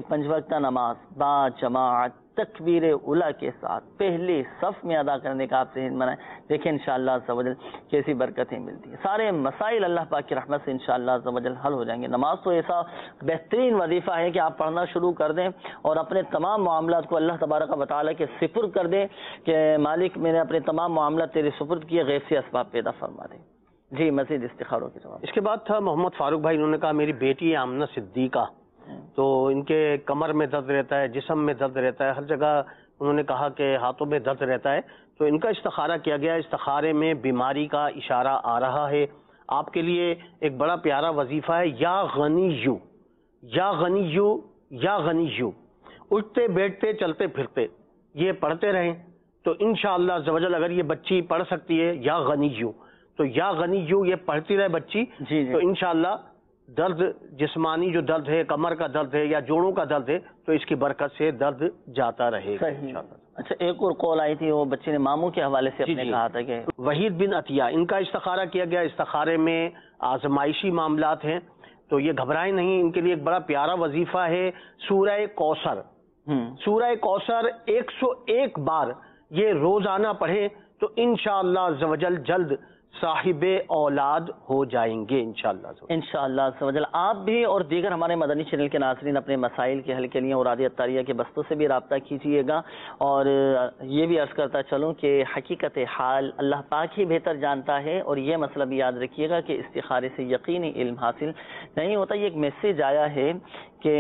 پنج وقتہ نماز با جماعت تکبیر اولا کے ساتھ پہلے صف میں ادا کرنے کا آپ سے ہند منائیں. دیکھیں انشاءاللہ عز و جل کیسی برکتیں ملتی ہیں. سارے مسائل اللہ پاک کی رحمت سے انشاءاللہ عز و جل حل ہو جائیں گے. نماز تو ایسا بہترین وظیفہ ہے کہ آپ پڑھنا شروع کر دیں اور اپنے تمام معاملات کو اللہ تبارک و تعالیٰ کے سپرد کر دیں کہ مالک میں نے اپنے تمام معاملات تیرے سپرد کیے، غیب سے اسباب پیدا فرما دیں. جی مزید استخاروں کے جواب. اس کے بعد تھا محمد فاروق بھائی، انہوں نے کہا میری بیٹی ہے آمنہ صدیقہ، تو ان کے کمر میں درد رہتا ہے، جسم میں درد رہتا ہے، ہر جگہ انہوں نے کہا کہ ہاتھوں میں درد رہتا ہے. تو ان کا استخارہ کیا گیا. استخارے میں بیماری کا اشارہ آ رہا ہے. آپ کے لیے ایک بڑا پیارا وظیفہ ہے، یا غنیو یا غنیو یا غنیو، اٹھتے بیٹھتے چلتے پھرتے یہ پڑھتے رہیں تو انشاءاللہ عز و جل اگر یہ بچی پڑھ سکتی ہے یا غنیو، تو یا غنیو یہ پڑھتی رہے بچی، جی جی. تو انشاءاللہ درد، جسمانی جو درد ہے، کمر کا درد ہے یا جوڑوں کا درد ہے، تو اس کی برکت سے درد جاتا رہے گا. اچھا ایک اور کال آئی تھی، وہ بچے نے ماموں کے حوالے سے اپنے کہا تھا کہ وحید بن عطیہ، ان کا استخارہ کیا گیا. استخارے میں آزمائشی معاملات ہیں تو یہ گھبرائیں نہیں، ان کے لیے ایک بڑا پیارا وظیفہ ہے سورہ کوثر. سورہ کوثر ایک سو ایک بار یہ روزانہ پڑھیں تو انشاءاللہ عز و جل جلد صاحب اولاد ہو جائیں گے انشاءاللہ. انشاءاللہ عز و جل. آپ بھی اور دیگر ہمارے مدنی چینل کے ناظرین اپنے مسائل کے حل کے لیے اوراد اطاریہ کے بستوں سے بھی رابطہ کیجیے گا، اور یہ بھی عرض کرتا چلوں کہ حقیقت حال اللہ پاک ہی بہتر جانتا ہے. اور یہ مسئلہ بھی یاد رکھیے گا کہ استخارے سے یقینی علم حاصل نہیں ہوتا. یہ ایک میسیج آیا ہے کہ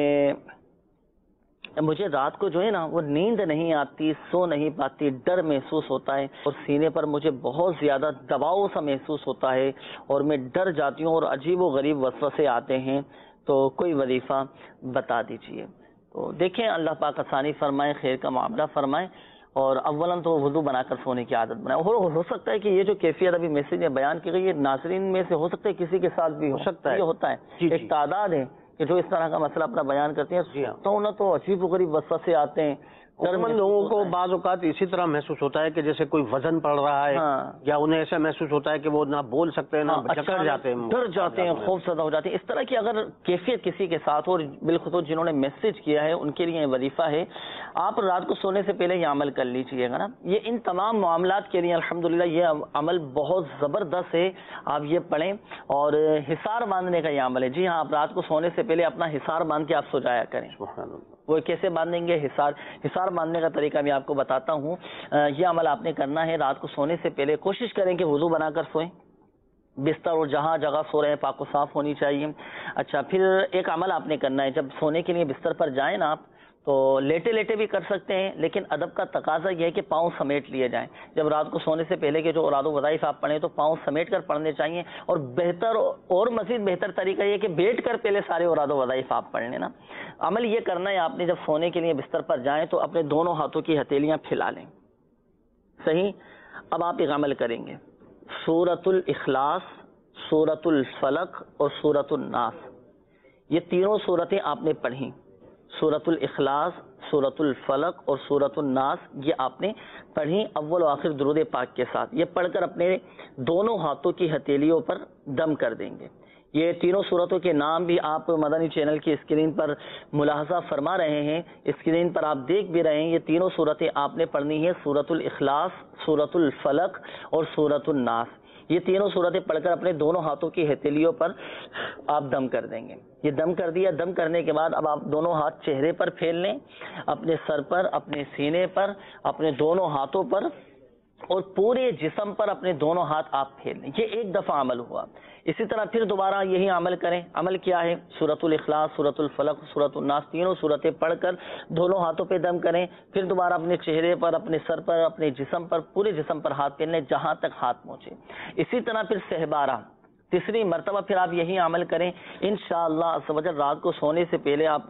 مجھے رات کو جو ہے نا وہ نیند نہیں آتی، سو نہیں پاتی، ڈر محسوس ہوتا ہے اور سینے پر مجھے بہت زیادہ دباؤ سا محسوس ہوتا ہے اور میں ڈر جاتی ہوں اور عجیب و غریب وسوسے آتے ہیں، تو کوئی وظیفہ بتا دیجیے. تو دیکھیں اللہ پاک آسانی فرمائے، خیر کا معاملہ فرمائے. اور اولاً تو وضو بنا کر سونے کی عادت بنائے. اور ہو سکتا ہے کہ یہ جو کیفیت ابھی میسیج میں بیان کی گئی ہے ناظرین میں سے ہو سکتا ہے کسی کے ساتھ بھی ہو سکتا ہے. یہ ہوتا ہے ایک تعداد ہے کہ جو اس طرح کا مسئلہ اپنا بیان کرتے ہیں، تو نہ تو عجیب و غریب وسوسے آتے ہیں. عموماً لوگوں کو بعض اوقات اسی طرح محسوس ہوتا ہے کہ جیسے کوئی وزن پڑ رہا ہے، یا انہیں ایسا محسوس ہوتا ہے کہ وہ نہ بول سکتے ہیں، نہ جکڑ جاتے ہیں، ڈر جاتے ہیں، خوف زدہ ہو جاتے ہیں. اس طرح کی اگر کیفیت کسی کے ساتھ ہو، اور بالخصوص جنہوں نے میسج کیا ہے ان کے لیے یہ وظیفہ ہے. آپ رات کو سونے سے پہلے یہ عمل کر لیجئے گا نا. یہ ان تمام معاملات کے لیے الحمدللہ یہ عمل بہت زبردست ہے. آپ یہ پڑھیں، اور حصار باندھنے کا یہ عمل ہے. جی ہاں، آپ رات کو سونے سے پہلے اپنا حصار باندھ کے آپ سو جایا کریں. وہ کیسے باندھیں گے؟ حصار حصار باندھنے کا طریقہ میں آپ کو بتاتا ہوں. یہ عمل آپ نے کرنا ہے رات کو سونے سے پہلے. کوشش کریں کہ وضو بنا کر سوئیں. بستر اور جہاں جگہ سو رہے ہیں پاک و صاف ہونی چاہیے. اچھا پھر ایک عمل آپ نے کرنا ہے، جب سونے کے لیے بستر پر جائیں نا آپ، تو لیٹے لیٹے بھی کر سکتے ہیں، لیکن ادب کا تقاضا یہ ہے کہ پاؤں سمیٹ لیے جائیں. جب رات کو سونے سے پہلے کے جو اوراد و وظائف آپ پڑھیں تو پاؤں سمیٹ کر پڑھنے چاہیے. اور بہتر اور مزید بہتر طریقہ یہ کہ بیٹھ کر پہلے سارے اوراد و وظائف آپ پڑھ لیں نا. عمل یہ کرنا ہے آپ نے، جب سونے کے لیے بستر پر جائیں تو اپنے دونوں ہاتھوں کی ہتھیلیاں پھیلا لیں. صحیح. اب آپ ایک عمل کریں گے، سورۃ الاخلاص، سورۃ الفلق اور سورۃ الناس، یہ تینوں صورتیں آپ نے پڑھیں. سورۃ الاخلاص، سورۃ الفلق اور سورۃ الناس یہ آپ نے پڑھی اول و آخر درود پاک کے ساتھ. یہ پڑھ کر اپنے دونوں ہاتھوں کی ہتھیلیوں پر دم کر دیں گے. یہ تینوں صورتوں کے نام بھی آپ مدنی چینل کی اسکرین پر ملاحظہ فرما رہے ہیں، اسکرین پر آپ دیکھ بھی رہے ہیں. یہ تینوں صورتیں آپ نے پڑھنی ہے، سورۃ الاخلاص، سورۃ الفلق اور سورۃ الناس. یہ تینوں صورتیں پڑھ کر اپنے دونوں ہاتھوں کی ہتھیلیوں پر آپ دم کر دیں گے. یہ دم کر دیا. دم کرنے کے بعد اب آپ دونوں ہاتھ چہرے پر پھیل لیں، اپنے سر پر، اپنے سینے پر، اپنے دونوں ہاتھوں پر اور پورے جسم پر اپنے دونوں ہاتھ آپ پھیل لیں. یہ ایک دفعہ عمل ہوا. اسی طرح پھر دوبارہ یہی عمل کریں. عمل کیا ہے؟ سورۃ الاخلاص، سورۃ الفلق، سورۃ الناس تینوں صورتیں پڑھ کر دونوں ہاتھوں پہ دم کریں. پھر دوبارہ اپنے چہرے پر، اپنے سر پر، اپنے جسم پر، پورے جسم پر ہاتھ پھیلنے جہاں تک ہاتھ پہنچے. اسی طرح پھر سہبارہ تیسری مرتبہ پھر آپ یہی عمل کریں. انشاءاللہ عز و جل رات کو سونے سے پہلے آپ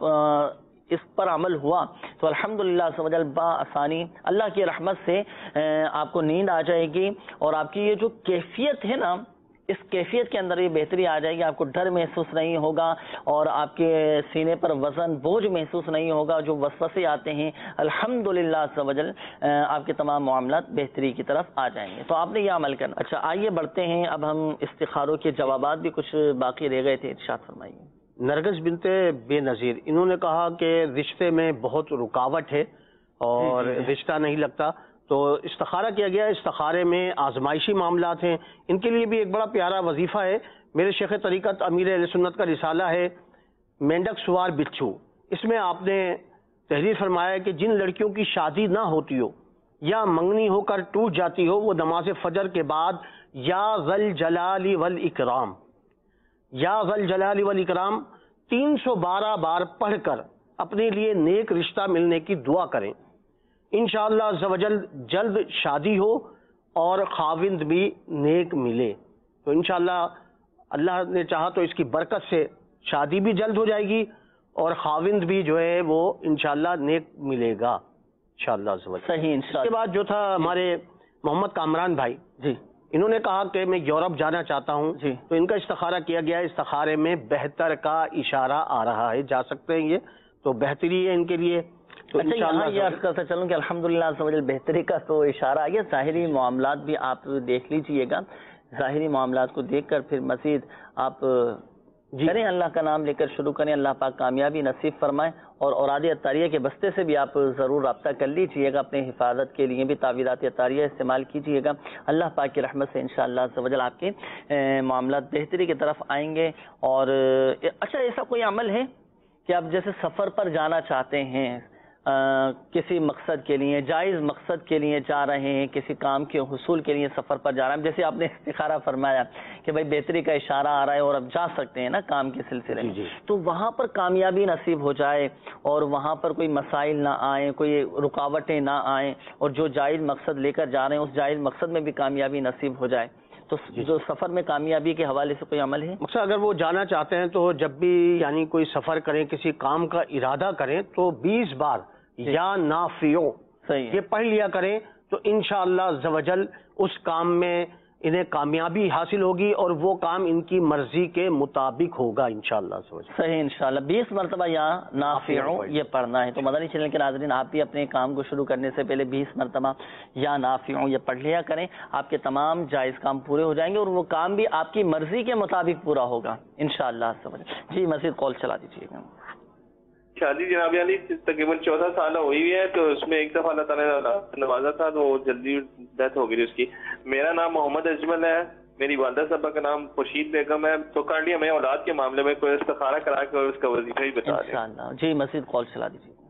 اس پر عمل ہوا تو الحمدللہ عز و جل با آسانی اللہ کی رحمت سے آپ کو نیند آ جائے گی، اور آپ کی یہ جو کیفیت ہے نا، اس کیفیت کے اندر یہ بہتری آ جائے گی. آپ کو ڈر محسوس نہیں ہوگا اور آپ کے سینے پر وزن بوجھ محسوس نہیں ہوگا. جو وسوسے آتے ہیں الحمدللہ عز و جل آپ کے تمام معاملات بہتری کی طرف آ جائیں گے. تو آپ نے یہ عمل کرنا. اچھا آئیے بڑھتے ہیں. اب ہم استخاروں کے جوابات بھی کچھ باقی رہ گئے تھے، ارشاد فرمائیے. نرگس بنت بے نظیر، انہوں نے کہا کہ رشتے میں بہت رکاوٹ ہے اور رشتہ نہیں لگتا، تو استخارہ کیا گیا. استخارے میں آزمائشی معاملات ہیں، ان کے لیے بھی ایک بڑا پیارا وظیفہ ہے. میرے شیخ طریقت امیر اہل سنت کا رسالہ ہے مینڈک سوار بچھو. اس میں آپ نے تحریر فرمایا ہے کہ جن لڑکیوں کی شادی نہ ہوتی ہو یا منگنی ہو کر ٹوٹ جاتی ہو، وہ نماز فجر کے بعد یا ذل جلال والاکرام یا ذل جلال والاکرام تین سو بارہ بار پڑھ کر اپنے لیے نیک رشتہ ملنے کی دعا کریں. انشاءاللہ عز و جل جلد شادی ہو اور خاوند بھی نیک ملے. تو انشاءاللہ اللہ نے چاہا تو اس کی برکت سے شادی بھی جلد ہو جائے گی اور خاوند بھی جو ہے وہ انشاءاللہ نیک ملے گا انشاءاللہ عز و جل. صحیح انشاءاللہ. اس کے بعد جو تھا ہمارے محمد کامران بھائی جی، انہوں نے کہا کہ میں یورپ جانا چاہتا ہوں جی، تو ان کا استخارہ کیا گیا ہے. استخارے میں بہتر کا اشارہ آ رہا ہے، جا سکتے ہیں یہ تو بہتری ہے ان کے لیے. تو اچھا یہاں یہ عرض کرتا چلوں کہ الحمدللہ عز و جل بہتری کا تو اشارہ آ گیا. ظاہری معاملات بھی آپ دیکھ لیجئے گا، ظاہری معاملات کو دیکھ کر پھر مزید آپ جی کریں، اللہ کا نام لے کر شروع کریں. اللہ پاک کامیابی نصیب فرمائے. اور اوراد عطاریہ کے بستے سے بھی آپ ضرور رابطہ کر لیجئے گا، اپنے حفاظت کے لیے بھی تعویذات عطاریہ استعمال کیجئے گا. اللہ پاک کی رحمت سے انشاءاللہ عز و جل آپ کے معاملات بہتری کی طرف آئیں گے. اور اچھا ایسا کوئی عمل ہے کہ آپ جیسے سفر پر جانا چاہتے ہیں، آ, کسی مقصد کے لیے، جائز مقصد کے لیے جا رہے ہیں، کسی کام کے حصول کے لیے سفر پر جا رہے ہیں، جیسے آپ نے استخارہ فرمایا کہ بھائی بہتری کا اشارہ آ رہا ہے اور اب جا سکتے ہیں نا کام کے سلسلے میں، تو وہاں پر کامیابی نصیب ہو جائے اور وہاں پر کوئی مسائل نہ آئیں، کوئی رکاوٹیں نہ آئیں، اور جو جائز مقصد لے کر جا رہے ہیں اس جائز مقصد میں بھی کامیابی نصیب ہو جائے، تو جو سفر میں کامیابی کے حوالے سے کوئی عمل ہے؟ مقصد اگر وہ جانا چاہتے ہیں تو جب بھی یعنی کوئی سفر کریں، کسی کام کا ارادہ کریں تو بیس بار یا نافعوں یہ پڑھ لیا کریں، تو انشاءاللہ عز و جل اس کام میں انہیں کامیابی حاصل ہوگی اور وہ کام ان کی مرضی کے مطابق ہوگا انشاءاللہ عز و جل. صحیح انشاءاللہ. بیس مرتبہ یا نافعوں یہ پڑھنا ہے. تو مدنی چینل کے ناظرین آپ بھی اپنے کام کو شروع کرنے سے پہلے بیس مرتبہ یا نافعوں یہ پڑھ لیا کریں، آپ کے تمام جائز کام پورے ہو جائیں گے اور وہ کام بھی آپ کی مرضی کے مطابق پورا ہوگا انشاءاللہ عز و جل. جی مزید کال چلا دیجیے گا. شادی جناب علی تقریباً چودہ سالہ ہوئی ہوئی ہے، تو اس میں ایک دفعہ اللہ تعالیٰ نے نوازا تھا تو جلدی ڈیتھ ہو گئی اس کی. میرا نام محمد اجمل ہے، میری والدہ صاحبہ کا نام خورشید بیگم ہے. تو کر لیا میں اولاد کے معاملے میں کوئی استخارہ کرا کے اور اس کا وظیفہ ہی بتا دیں انشاءاللہ. جی مزید کال چلا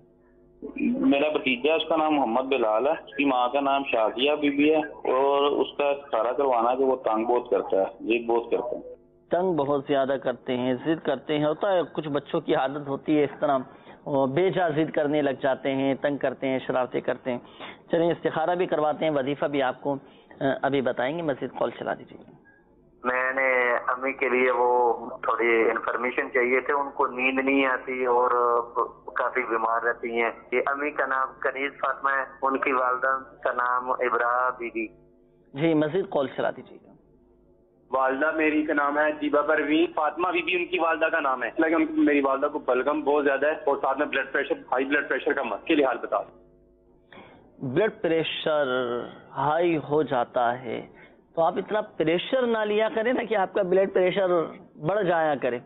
دیجیے. میرا بھتیجا اس کا نام محمد بلال ہے، اس کی ماں کا نام شادیہ بی بی ہے، اور اس کا استخارہ کروانا کہ وہ تنگ بہت کرتا ہے، ضد بہت کرتا ہے. تنگ بہت زیادہ کرتے ہیں، ضد کرتے ہیں. ہوتا ہے کچھ بچوں کی عادت ہوتی ہے اس طرح، بے جا ضد کرنے لگ جاتے ہیں، تنگ کرتے ہیں، شرارتیں کرتے ہیں. چلیں استخارہ بھی کرواتے ہیں، وظیفہ بھی آپ کو ابھی بتائیں گے. مزید کال چلا دیجیے. میں نے امی کے لیے وہ تھوڑی انفارمیشن چاہیے تھے، ان کو نیند نہیں آتی اور کافی بیمار رہتی ہیں. یہ امی کا نام کنیز فاطمہ ہے، ان کی والدہ کا نام ابراہ بی بی. جی مزید کال چلا دیجیے. والدہ میری کا نام ہے جیبا پروین، فاطمہ بی بی ان کی والدہ کا نام ہے. لیکن میری والدہ کو بلغم بہت زیادہ ہے اور ساتھ میں blood pressure, high blood pressure کا مسئلہ. کے لیے حال بتا دیں. بلڈ پریشر ہائی ہو جاتا ہے تو آپ اتنا پریشر نہ لیا کریں نا کہ آپ کا بلڈ پریشر بڑھ جایا کرے.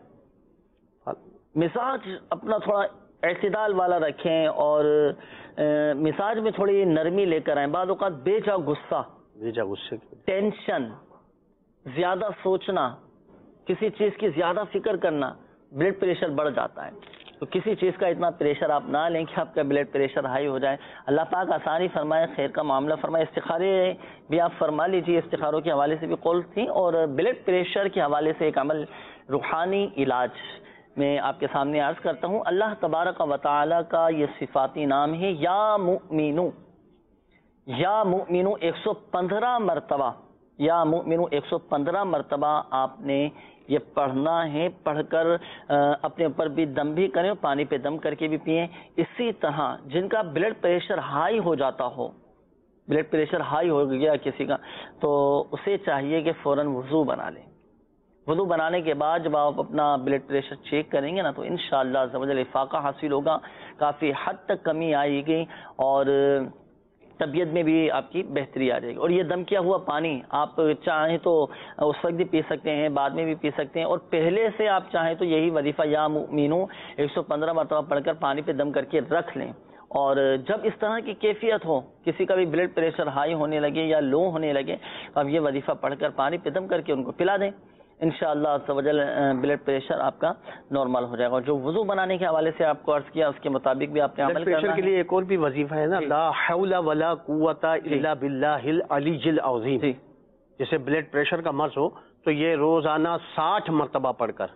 مزاج اپنا تھوڑا اعتدال والا رکھیں اور مزاج میں تھوڑی نرمی لے کر آئیں. بعض اوقات بے جا غصہ، بے جا غصے، ٹینشن، زیادہ سوچنا، کسی چیز کی زیادہ فکر کرنا بلڈ پریشر بڑھ جاتا ہے. تو کسی چیز کا اتنا پریشر آپ نہ لیں کہ آپ کا بلڈ پریشر ہائی ہو جائے. اللہ پاک آسانی فرمائے، خیر کا معاملہ فرمائے. استخارے بھی آپ فرما لیجیے، استخاروں کے حوالے سے بھی قول تھی، اور بلڈ پریشر کے حوالے سے ایک عمل روحانی علاج میں آپ کے سامنے عرض کرتا ہوں. اللہ تبارک و تعالی کا یہ صفاتی نام ہے یا مؤمنو. یا مؤمنو ایک سو پندرہ مرتبہ، یا مؤمنو ایک سو پندرہ مرتبہ آپ نے یہ پڑھنا ہے. پڑھ کر اپنے اوپر بھی دم بھی کریں، پانی پہ دم کر کے بھی پئیں. اسی طرح جن کا بلڈ پریشر ہائی ہو جاتا ہو، بلڈ پریشر ہائی ہو گیا کسی کا، تو اسے چاہیے کہ فوراً وضو بنا لیں. وضو بنانے کے بعد جب آپ اپنا بلڈ پریشر چیک کریں گے نا تو انشاءاللہ عز و جل افاقہ حاصل ہوگا، کافی حد تک کمی آئے گی اور طبیعت میں بھی آپ کی بہتری آ جائے گی. اور یہ دم کیا ہوا پانی آپ چاہیں تو اس وقت بھی پی سکتے ہیں, بعد میں بھی پی سکتے ہیں, اور پہلے سے آپ چاہیں تو یہی وظیفہ یا مؤمنون ایک سو پندرہ مرتبہ پڑھ کر پانی پہ دم کر کے رکھ لیں. اور جب اس طرح کی کیفیت ہو, کسی کا بھی بلڈ پریشر ہائی ہونے لگے یا لو ہونے لگے, اب یہ وظیفہ پڑھ کر پانی پہ دم کر کے ان کو پلا دیں. انشاءاللہ عز و جل بلڈ پریشر آپ کا نارمل ہو جائے گا. جو وضو بنانے کے حوالے سے آپ کو عرض کیا, اس کے مطابق بھی آپ نے عمل کرنا ہے. کے لیے ایک اور بھی وظیفہ ہے نا, لا حول ولا قوت الا باللہ العلی العظیم. جیسے بلڈ پریشر کا مرض ہو تو یہ روزانہ ساٹھ مرتبہ پڑھ کر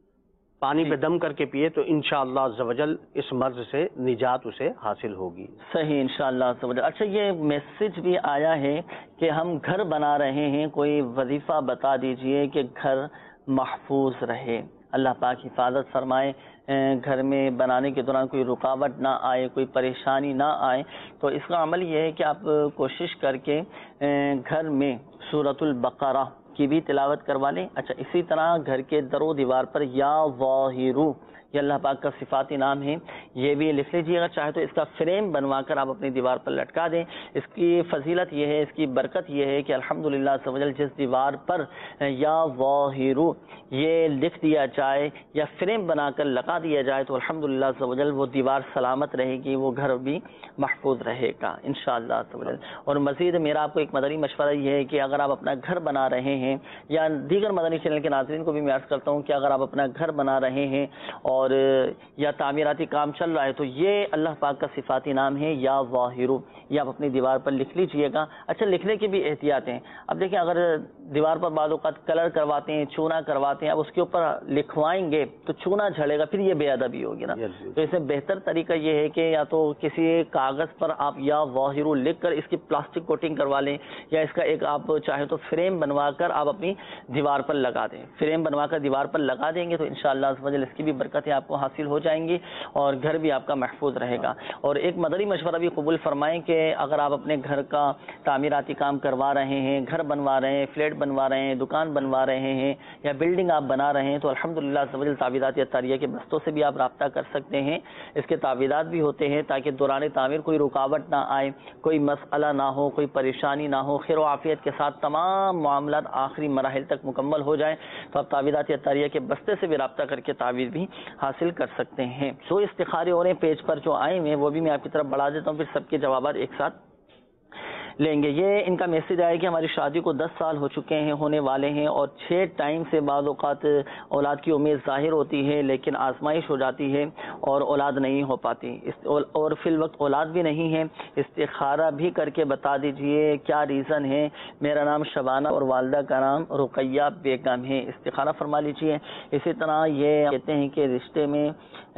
پانی پہ دم کر کے پیے تو انشاءاللہ عز و جل اس مرض سے نجات اسے حاصل ہوگی. صحیح, انشاءاللہ عز و جل. اچھا, یہ میسج بھی آیا ہے کہ ہم گھر بنا رہے ہیں, کوئی وظیفہ بتا دیجئے کہ گھر محفوظ رہے, اللہ پاک حفاظت فرمائے, گھر میں بنانے کے دوران کوئی رکاوٹ نہ آئے, کوئی پریشانی نہ آئے. تو اس کا عمل یہ ہے کہ آپ کوشش کر کے گھر میں سورۃ البقرہ کی بھی تلاوت کروا لیں. اچھا, اسی طرح گھر کے در و دیوار پر یا ظاہرو, یہ اللہ پاک کا صفاتی نام ہے, یہ بھی لکھ لیجیے گا. چاہے تو اس کا فریم بنوا کر آپ اپنی دیوار پر لٹکا دیں. اس کی فضیلت یہ ہے, اس کی برکت یہ ہے کہ الحمدللہ عز و جل جس دیوار پر یا ظاہرو یہ لکھ دیا جائے یا فریم بنا کر لگا دیا جائے تو الحمدللہ عز و جل وہ دیوار سلامت رہے گی, وہ گھر بھی محفوظ رہے گا انشاءاللہ عز و جل. اور مزید میرا آپ کو ایک مدنی مشورہ یہ ہے کہ اگر آپ اپنا گھر بنا رہے ہیں, یا دیگر مدنی چینل کے ناظرین کو بھی میں عرض کرتا ہوں کہ اگر آپ اپنا گھر بنا رہے ہیں اور یا تعمیراتی کام چل رہا ہے تو یہ اللہ پاک کا صفاتی نام ہے یا ظاہرو, یہ آپ اپنی دیوار پر لکھ لیجئے گا. اچھا, لکھنے کی بھی احتیاط ہیں. اب دیکھیں, اگر دیوار پر بعض اوقات کلر کرواتے ہیں, چونا کرواتے ہیں, اب اس کے اوپر لکھوائیں گے تو چونا جھڑے گا, پھر یہ بے ادبی ہوگی نا. تو اس سے بہتر طریقہ یہ ہے کہ یا تو کسی کاغذ پر آپ یا ظاہرو لکھ کر اس کی پلاسٹک کوٹنگ کروا لیں, یا اس کا ایک آپ چاہے تو فریم بنوا کر آپ اپنی دیوار پر لگا دیں. فریم بنوا کر دیوار پر لگا دیں گے تو انشاءاللہ عز و جل اس کی بھی برکتیں آپ کو حاصل ہو جائیں گی اور گھر بھی آپ کا محفوظ رہے گا. اور ایک مدنی مشورہ بھی قبول فرمائیں کہ اگر آپ اپنے گھر کا تعمیراتی کام کروا رہے ہیں, گھر بنوا رہے ہیں, فلیٹ بنوا رہے ہیں, دکان بنوا رہے ہیں, یا بلڈنگ آپ بنا رہے ہیں, تو الحمدللہ عز و جل تعویذات عطاریہ کے بستوں سے بھی آپ رابطہ کر سکتے ہیں. اس کے تعویذات بھی ہوتے ہیں تاکہ دوران تعمیر کوئی رکاوٹ نہ آئے, کوئی مسئلہ نہ ہو, کوئی پریشانی نہ ہو, خیر و عافیت کے ساتھ تمام معاملات آخری مراحل تک مکمل ہو جائیں. تو آپ تعویذات عطاریہ کے بستے سے بھی رابطہ کر کے تعویذ بھی حاصل کر سکتے ہیں. جو استخارے ہو رہے ہیں پیج پر جو آئے ہوئے ہیں وہ بھی میں آپ کی طرف بڑھا دیتا ہوں, پھر سب کے جوابات ایک ساتھ لیں گے. یہ ان کا میسج آیا کہ ہماری شادی کو دس سال ہو چکے ہیں, ہونے والے ہیں, اور چھ ٹائم سے بعض اوقات اولاد کی امید ظاہر ہوتی ہے لیکن آزمائش ہو جاتی ہے اور اولاد نہیں ہو پاتی, اور فی الوقت اولاد بھی نہیں ہے. استخارہ بھی کر کے بتا دیجئے کیا ریزن ہے. میرا نام شبانہ اور والدہ کا نام رقیہ بیگم ہے, استخارہ فرما لیجئے. اسی طرح یہ کہتے ہیں کہ رشتے میں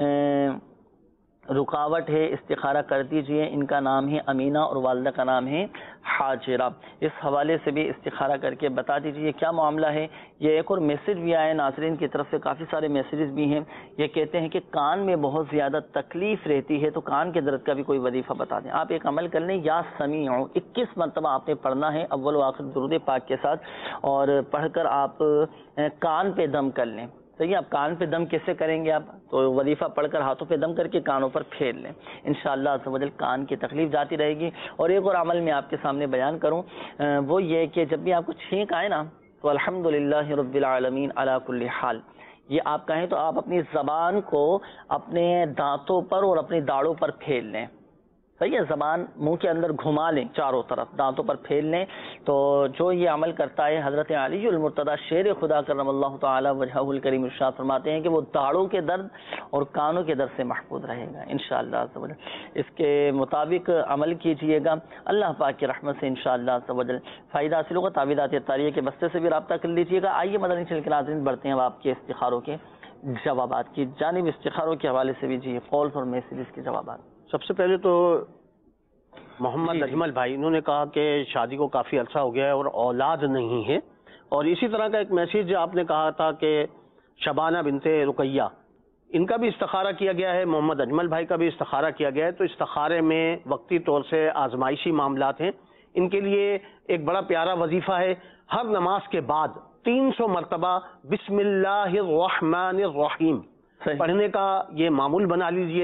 رکاوٹ ہے, استخارہ کر دیجئے. ان کا نام ہے امینہ اور والدہ کا نام ہے حاجرہ. اس حوالے سے بھی استخارہ کر کے بتا دیجئے کیا معاملہ ہے. یہ ایک اور میسج بھی آئے ناظرین کی طرف سے, کافی سارے میسیجز بھی ہیں. یہ کہتے ہیں کہ کان میں بہت زیادہ تکلیف رہتی ہے تو کان کے درد کا بھی کوئی وظیفہ بتا دیں. آپ ایک عمل کر لیں, یا سمیع اکیس مرتبہ آپ نے پڑھنا ہے اول و آخر درود پاک کے ساتھ, اور پڑھ کر آپ کان پہ دم کر لیں. صحیح, آپ کان پہ دم کیسے کریں گے؟ آپ تو وظیفہ پڑھ کر ہاتھوں پہ دم کر کے کانوں پر پھیر لیں, انشاءاللہ عز و جل کان کی تکلیف جاتی رہے گی. اور ایک اور عمل میں آپ کے سامنے بیان کروں, وہ یہ کہ جب بھی آپ کو چھینک آئے نا تو الحمدللہ رب العالمین علی کل حال, یہ آپ کہیں تو آپ اپنی زبان کو اپنے دانتوں پر اور اپنی داڑوں پر پھیر لیں. صحیح ہے, زبان منہ کے اندر گھما لیں, چاروں طرف دانتوں پر پھیل لیں. تو جو یہ عمل کرتا ہے حضرت علی المرتضیٰ شیر خدا کرم اللہ تعالی وجہہ الکریم ارشاد فرماتے ہیں کہ وہ داڑوں کے درد اور کانوں کے درد سے محفوظ رہے گا انشاءاللہ عز و جل. اس کے مطابق عمل کیجئے گا, اللہ پاک کی رحمت سے انشاءاللہ عز و جل فائدہ حاصل ہوگا. تعویذات عطاریہ کے بستے سے بھی رابطہ کر لیجئے گا. آئیے مدنی چینل کے ناظرین بڑھتے ہیں اب آپ کے استخاروں کے جوابات کی جانب. استخاروں کے حوالے سے بھی جی کالز اور میسیجز کے جوابات. سب سے پہلے تو محمد اجمل بھائی, انہوں نے کہا کہ شادی کو کافی عرصہ ہو گیا ہے اور اولاد نہیں ہے. اور اسی طرح کا ایک میسیج آپ نے کہا تھا کہ شبانہ بنت رقیہ, ان کا بھی استخارہ کیا گیا ہے, محمد اجمل بھائی کا بھی استخارہ کیا گیا ہے. تو استخارے میں وقتی طور سے آزمائشی معاملات ہیں. ان کے لیے ایک بڑا پیارا وظیفہ ہے, ہر نماز کے بعد تین سو مرتبہ بسم اللہ الرحمن الرحیم پڑھنے کا یہ معمول بنا لیجئے.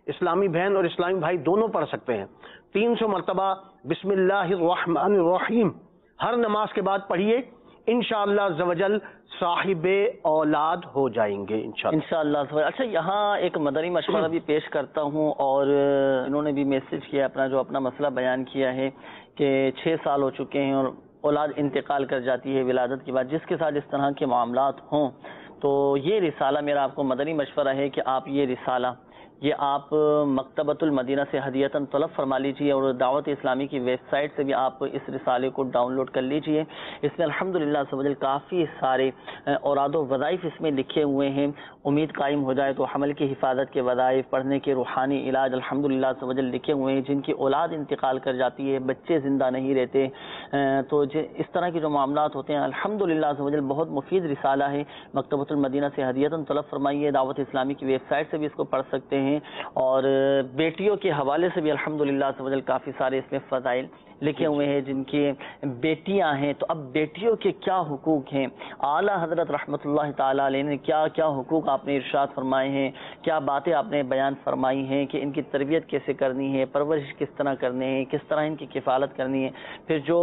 اسلامی بہن اور اسلامی بھائی دونوں پڑھ سکتے ہیں. تین سو مرتبہ بسم اللہ الرحمن الرحیم ہر نماز کے بعد پڑھیے، انشاءاللہ عز و جل صاحب اولاد ہو جائیں گے انشاءاللہ. انشاءاللہ. اچھا، یہاں ایک مدنی مشورہ بھی پیش کرتا ہوں، اور انہوں نے بھی میسج کیا، اپنا جو اپنا مسئلہ بیان کیا ہے کہ چھ سال ہو چکے ہیں اور اولاد انتقال کر جاتی ہے ولادت کے بعد، جس کے ساتھ اس طرح کے معاملات ہوں تو یہ رسالہ میرا آپ کو مدنی مشورہ ہے کہ آپ یہ رسالہ یہ آپ مکتبۃ المدینہ سے ہدیتاً طلب فرما لیجیے، اور دعوت اسلامی کی ویب سائٹ سے بھی آپ اس رسالے کو ڈاؤن لوڈ کر لیجیے. اس میں الحمدللہ سبحان کافی سارے اوراد و وظائف اس میں لکھے ہوئے ہیں. امید قائم ہو جائے تو حمل کی حفاظت کے وظائف، پڑھنے کے روحانی علاج الحمدللہ سبحان لکھے ہوئے ہیں. جن کی اولاد انتقال کر جاتی ہے، بچے زندہ نہیں رہتے، تو اس طرح کے جو معاملات ہوتے ہیں الحمدللہ سبحان بہت مفید رسالہ ہے. مکتبۃ المدینہ سے ہدیتاً طلب فرمائیے. دعوت اسلامی کی ویب سائٹ سے بھی اس کو پڑھ سکتے ہیں، اور بیٹیوں کے حوالے سے بھی الحمدللہ سبحان کافی سارے اس میں فضائل لکھے ہوئے ہیں. جن کی بیٹیاں ہیں تو اب بیٹیوں کے کیا حقوق ہیں، اعلیٰ حضرت رحمۃ اللہ تعالی علیہ نے کیا کیا حقوق آپ نے ارشاد فرمائے ہیں، کیا باتیں آپ نے بیان فرمائی ہیں کہ ان کی تربیت کیسے کرنی ہے، پرورش کس طرح کرنے ہیں، کس طرح ان کی کفالت کرنی ہے. پھر جو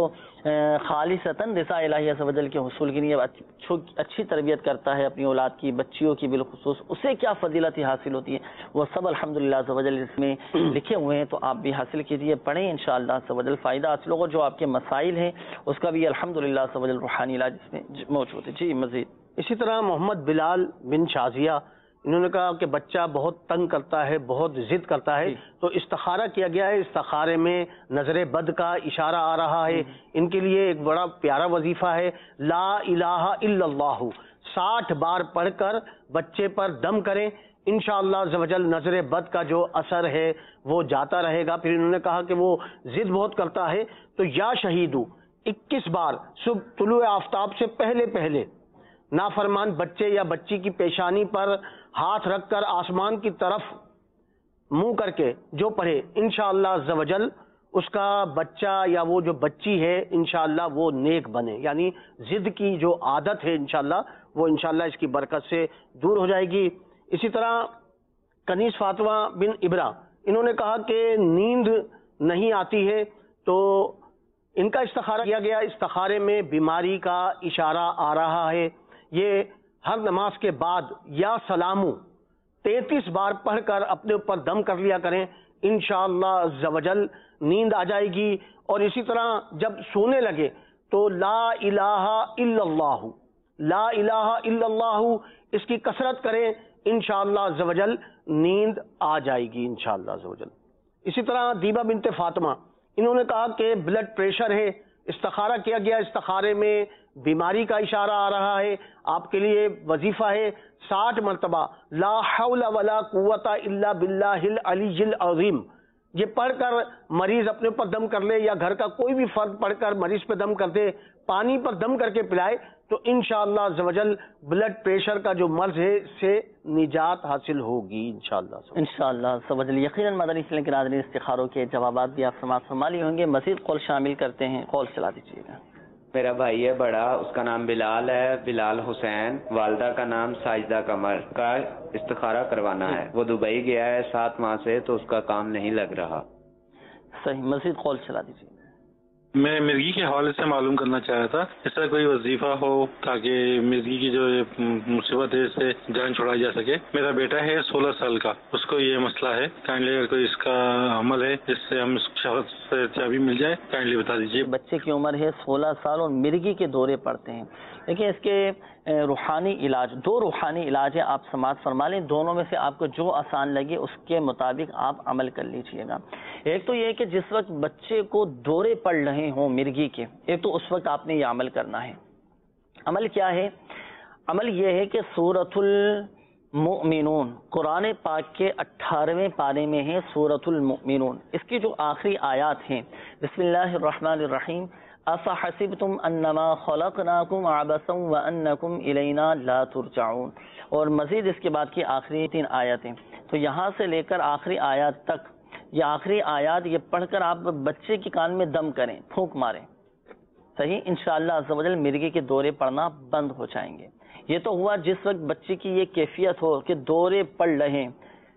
خالصتاً رضا الہی عز و جل کے حصول کے لیے اچھی تربیت کرتا ہے اپنی اولاد کی، بچیوں کی بالخصوص، اسے کیا فضیلت حاصل ہوتی ہے، وہ سب الحمدللہ عز و جل اس میں لکھے ہوئے ہیں. تو آپ بھی حاصل کیجیے، پڑھیں، انشاءاللہ عز و جل فائدہ حاصل ہوگا. جو آپ کے مسائل ہیں اس کا بھی الحمدللہ عز و جل روحانی علاج اس میں موجود ہے. جی مزید اسی طرح محمد بلال بن شازیہ، انہوں نے کہا کہ بچہ بہت تنگ کرتا ہے، بہت ضد کرتا ہے، تو استخارہ کیا گیا ہے. استخارے میں نظر بد کا اشارہ آ رہا ہے. ان کے لیے ایک بڑا پیارا وظیفہ ہے، لا الہ الا اللہ، ساٹھ بار پڑھ کر بچے پر دم کریں، انشاءاللہ عز و جل نظر بد کا جو اثر ہے وہ جاتا رہے گا. پھر انہوں نے کہا کہ وہ ضد بہت کرتا ہے، تو یا شہیدو اکیس بار صبح طلوع آفتاب سے پہلے پہلے نافرمان بچے یا بچی کی پیشانی پر ہاتھ رکھ کر آسمان کی طرف منہ کر کے جو پڑھے، انشاءاللہ عز و جل اس کا بچہ یا وہ جو بچی ہے انشاءاللہ وہ نیک بنے. یعنی ضد کی جو عادت ہے انشاءاللہ وہ انشاءاللہ اس کی برکت سے دور ہو جائے گی. اسی طرح کنیز فاطمہ بن ابرا، انہوں نے کہا کہ نیند نہیں آتی ہے، تو ان کا استخارہ کیا گیا. استخارے میں بیماری کا اشارہ آ رہا ہے. یہ ہر نماز کے بعد یا سلامو تینتیس بار پڑھ کر اپنے اوپر دم کر لیا کریں، انشاءاللہ عز و جل نیند آ جائے گی. اور اسی طرح جب سونے لگے تو لا الہ الا اللہ، لا الہ الا اللہ اس کی کثرت کریں، انشاءاللہ عز و جل نیند آ جائے گی انشاءاللہ عز و جل. اسی طرح دیبا بنت فاطمہ، انہوں نے کہا کہ بلڈ پریشر ہے، استخارہ کیا گیا، استخارے میں بیماری کا اشارہ آ رہا ہے. آپ کے لیے وظیفہ ہے ساٹھ مرتبہ لا حول ولا قوت الا باللہ العلی العظیم. یہ پڑھ کر مریض اپنے پر دم کر لے، یا گھر کا کوئی بھی فرد پڑھ کر مریض پہ دم کر دے، پانی پر دم کر کے پلائے، تو انشاءاللہ عز و جل بلڈ پریشر کا جو مرض ہے سے نجات حاصل ہوگی انشاءاللہ انشاءاللہ عز و جل. یقیناً مدنی چینل کے ناظرین استخاروں کے جوابات بھی آپ سماعت فرما لیے ہوں گے. مزید قول شامل کرتے ہیں، قول چلا دیجیے گا. میرا بھائی ہے بڑا، اس کا نام بلال ہے، بلال حسین، والدہ کا نام ساجدہ قمر، کا استخارہ کروانا ہے. وہ دبئی گیا ہے سات ماہ سے، تو اس کا کام نہیں لگ رہا. صحیح، مزید قول چلا دیجیے. میں مرغی کے حوالے سے معلوم کرنا چاہ رہا تھا، اس طرح کوئی وظیفہ ہو تاکہ مرغی کی جو مصیبت ہے اس سے جان چھڑائی جا سکے. میرا بیٹا ہے سولہ سال کا، اس کو یہ مسئلہ ہے، کائنڈلی اگر کوئی اس کا عمل ہے جس سے ہم اس شخص سے چابی مل جائے کائنڈلی بتا دیجیے. بچے کی عمر ہے سولہ سال اور مرغی کے دورے پڑتے ہیں. دیکھیں اس کے روحانی علاج، دو روحانی علاج ہیں، آپ سماعت فرما لیں. دونوں میں سے آپ کو جو آسان لگے اس کے مطابق آپ عمل کر لیجئے گا. ایک تو یہ کہ جس وقت بچے کو دورے پڑ رہے ہوں مرغی کے، ایک تو اس وقت آپ نے یہ عمل کرنا ہے. عمل کیا ہے؟ عمل یہ ہے کہ سورۃ المؤمنون قرآن پاک کے اٹھارہویں پارے میں ہے سورۃ المؤمنون. اس کی جو آخری آیات ہیں، بسم اللہ الرحمن الرحیم، افحسبتم انما خلقناکم عبثا وانکم الینا لا ترجعون، اور مزید اس کے بعد کی آخری تین آیتیں. تو یہاں سے لے کر آخری آیات تک، یہ آخری آیات یہ پڑھ کر آپ بچے کے کان میں دم کریں، پھونک ماریں. صحیح، انشاءاللہ عز و جل مرغی کے دورے پڑنا بند ہو جائیں گے. یہ تو ہوا جس وقت بچے کی یہ کیفیت ہو کہ دورے پڑ رہے ہیں.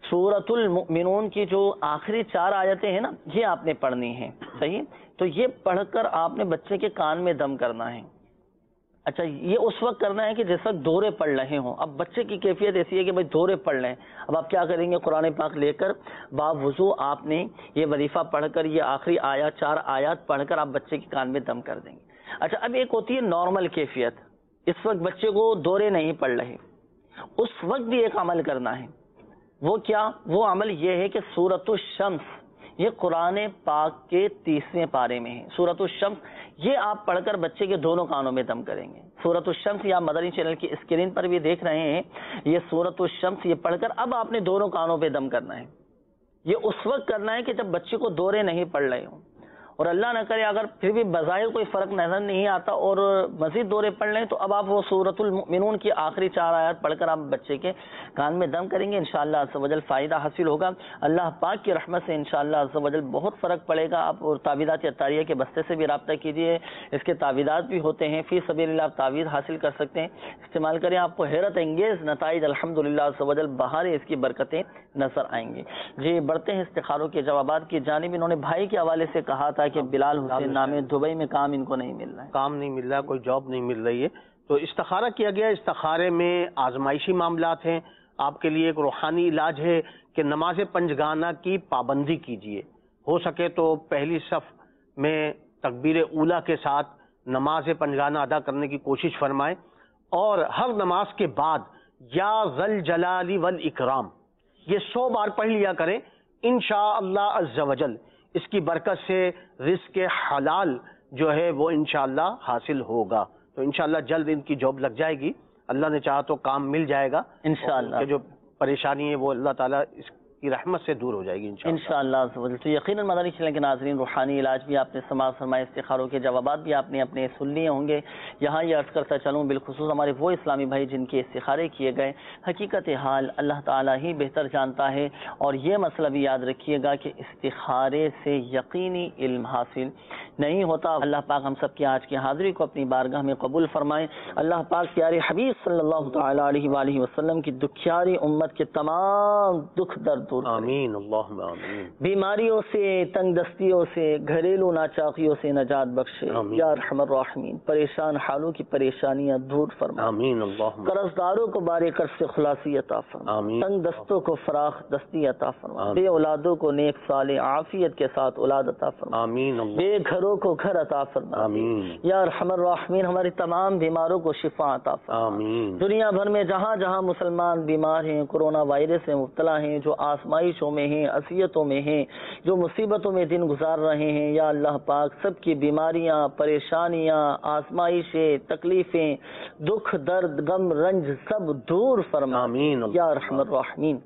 سورۃ المؤمنون کی جو آخری چار آیتیں ہیں نا، یہ آپ نے پڑھنی ہیں، صحیح؟ تو یہ پڑھ کر آپ نے بچے کے کان میں دم کرنا ہے۔ اچھا، یہ اس وقت کرنا ہے کہ جس وقت دورے پڑھ رہے ہوں۔ اب بچے کی کیفیت ایسی ہے کہ بھائی دورے پڑھ رہے ہیں، اب آپ کیا کریں گے؟ قرآن پاک لے کر باوضو آپ نے یہ وظیفہ پڑھ کر یہ آخری آیات چار آیات پڑھ کر آپ بچے کے کان میں دم کر دیں گے۔ اچھا، اب ایک ہوتی ہے نارمل کیفیت، اس وقت بچے کو دورے نہیں پڑھ رہے، اس وقت بھی ایک عمل کرنا ہے۔ وہ کیا؟ وہ عمل یہ ہے کہ سورۃ الشمس، یہ قرآن پاک کے تیسویں پارے میں ہے سورۃ الشمس، یہ آپ پڑھ کر بچے کے دونوں کانوں میں دم کریں گے۔ سورۃ الشمس یہ آپ مدنی چینل کی اسکرین پر بھی دیکھ رہے ہیں، یہ سورۃ الشمس یہ پڑھ کر اب آپ نے دونوں کانوں پہ دم کرنا ہے۔ یہ اس وقت کرنا ہے کہ جب بچے کو دورے نہیں پڑ رہے ہوں، اور اللہ نہ کرے اگر پھر بھی بظاہر کوئی فرق نظر نہیں آتا اور مزید دورے پڑھ لیں تو اب آپ وہ سورۃ المؤمنون کی آخری چار آیات پڑھ کر آپ بچے کے کان میں دم کریں گے، انشاءاللہ عز و جل فائدہ حاصل ہوگا۔ اللہ پاک کی رحمت سے انشاءاللہ عز و جل بہت فرق پڑے گا۔ آپ اور تعویذات عطاریہ کے بستے سے بھی رابطہ کیجیے، اس کے تعویذات بھی ہوتے ہیں، فی سبیل اللہ آپ تعویذ حاصل کر سکتے ہیں، استعمال کریں، آپ کو حیرت انگیز نتائج الحمدللہ عز و جل بہار اس کی برکتیں نظر آئیں گی۔ جی بڑھتے ہیں استخاروں کے جوابات کی جانب۔ انہوں نے بھائی کے حوالے سے کہا تھا کہ بلال حسین نام ہے، دبئی میں کام ان کو نہیں مل رہا ہے، کام نہیں مل رہا، کوئی جاب نہیں مل رہی ہے، تو استخارہ کیا گیا۔ استخارے میں آزمائشی معاملات ہیں، آپ کے لیے ایک روحانی علاج ہے کہ نماز پنجگانہ کی پابندی کیجیے، ہو سکے تو پہلی صف میں تکبیر اولیٰ کے ساتھ نماز پنجگانہ ادا کرنے کی کوشش فرمائیں، اور ہر نماز کے بعد یا ذل جلال والاکرام یہ سو بار پڑھ لیا کریں، انشاءاللہ عز و جل اس کی برکت سے رزق حلال جو ہے وہ انشاءاللہ حاصل ہوگا، تو انشاءاللہ جلد ان کی جاب لگ جائے گی، اللہ نے چاہا تو کام مل جائے گا انشاءاللہ، کہ جو پریشانی ہے وہ اللہ تعالیٰ اس کی رحمت سے دور ہو جائے گی انشاءاللہ انشاءاللہ۔ تو یقیناً مدنی چینل کے ناظرین روحانی علاج بھی آپ نے سماعت فرمائے، استخاروں کے جوابات بھی آپ نے اپنے سن لیے ہوں گے۔ یہاں یہ عرض کرتا چلوں بالخصوص ہمارے وہ اسلامی بھائی جن کے استخارے کیے گئے، حقیقت حال اللہ تعالیٰ ہی بہتر جانتا ہے، اور یہ مسئلہ بھی یاد رکھیے گا کہ استخارے سے یقینی علم حاصل نہیں ہوتا۔ اللہ پاک ہم سب کی آج کی حاضری کو اپنی بارگاہ میں قبول فرمائے۔ اللہ پاک پیارے حبیب صلی اللہ تعالیٰ علیہ وآلہ وسلم کی دکھیاری امت کے تمام دکھ درد دور کرے، آمین اللہم آمین، بیماریوں سے، تنگ دستیوں سے، گھریلو ناچاقیوں سے نجات بخشے یا ارحم الراحمین، پریشان حالوں کی پریشانیاں دور فرما، آمین اللہم، قرض داروں کو بارے قرض سے خلاصی عطا فرما، آمین، تنگ دستوں کو فراخ دستی عطا فرما، بے اولادوں کو نیک صالح عافیت کے ساتھ اولاد عطا فرما، آمین، بے گھروں کو گھر عطا فرما، آمین، یا ارحم الراحمین، ہماری تمام بیماروں کو شفا عطا فرما، آمین، دنیا بھر میں جہاں جہاں مسلمان بیمار ہیں، کورونا وائرس سے مبتلا ہیں، جو آزمائشوں میں ہیں، اذیتوں میں ہیں، جو مصیبتوں میں دن گزار رہے ہیں، یا اللہ پاک سب کی بیماریاں، پریشانیاں، آزمائشیں، تکلیفیں، دکھ درد غم رنج سب دور فرما، آمین، یا ارحم الراحمین۔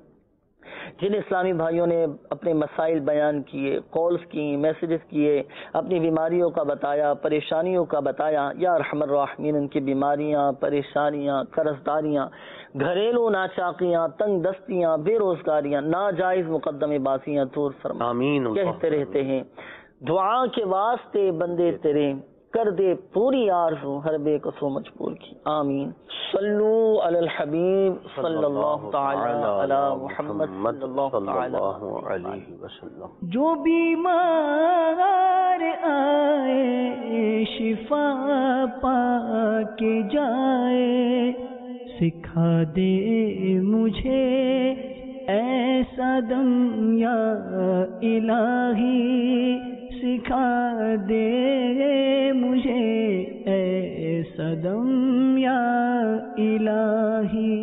جن اسلامی بھائیوں نے اپنے مسائل بیان کیے، کالز کی، میسیجز کیے، اپنی بیماریوں کا بتایا، پریشانیوں کا بتایا، یا ارحم الراحمین ان کی بیماریاں، پریشانیاں، قرض داریاں، گھریلو ناچاقیاں، تنگ دستیاں، بے روزگاریاں، ناجائز مقدمے بازیاں دور فرما۔ آمین، کہتے رہتے ہیں دعا کے واسطے بندے تیرے، کر دے پوری آرزو ہر بے قصو مجبور کی، آمین۔ صلو علی الحبیب صلی اللہ تعالی علی محمد صلی اللہ تعالی علیہ وسلم۔ جو بیمار آئے شفا پا کے جائے، سکھا دے مجھے ایسا دم یا الہی، سکھا دے مجھے ایسا دم یا الہی۔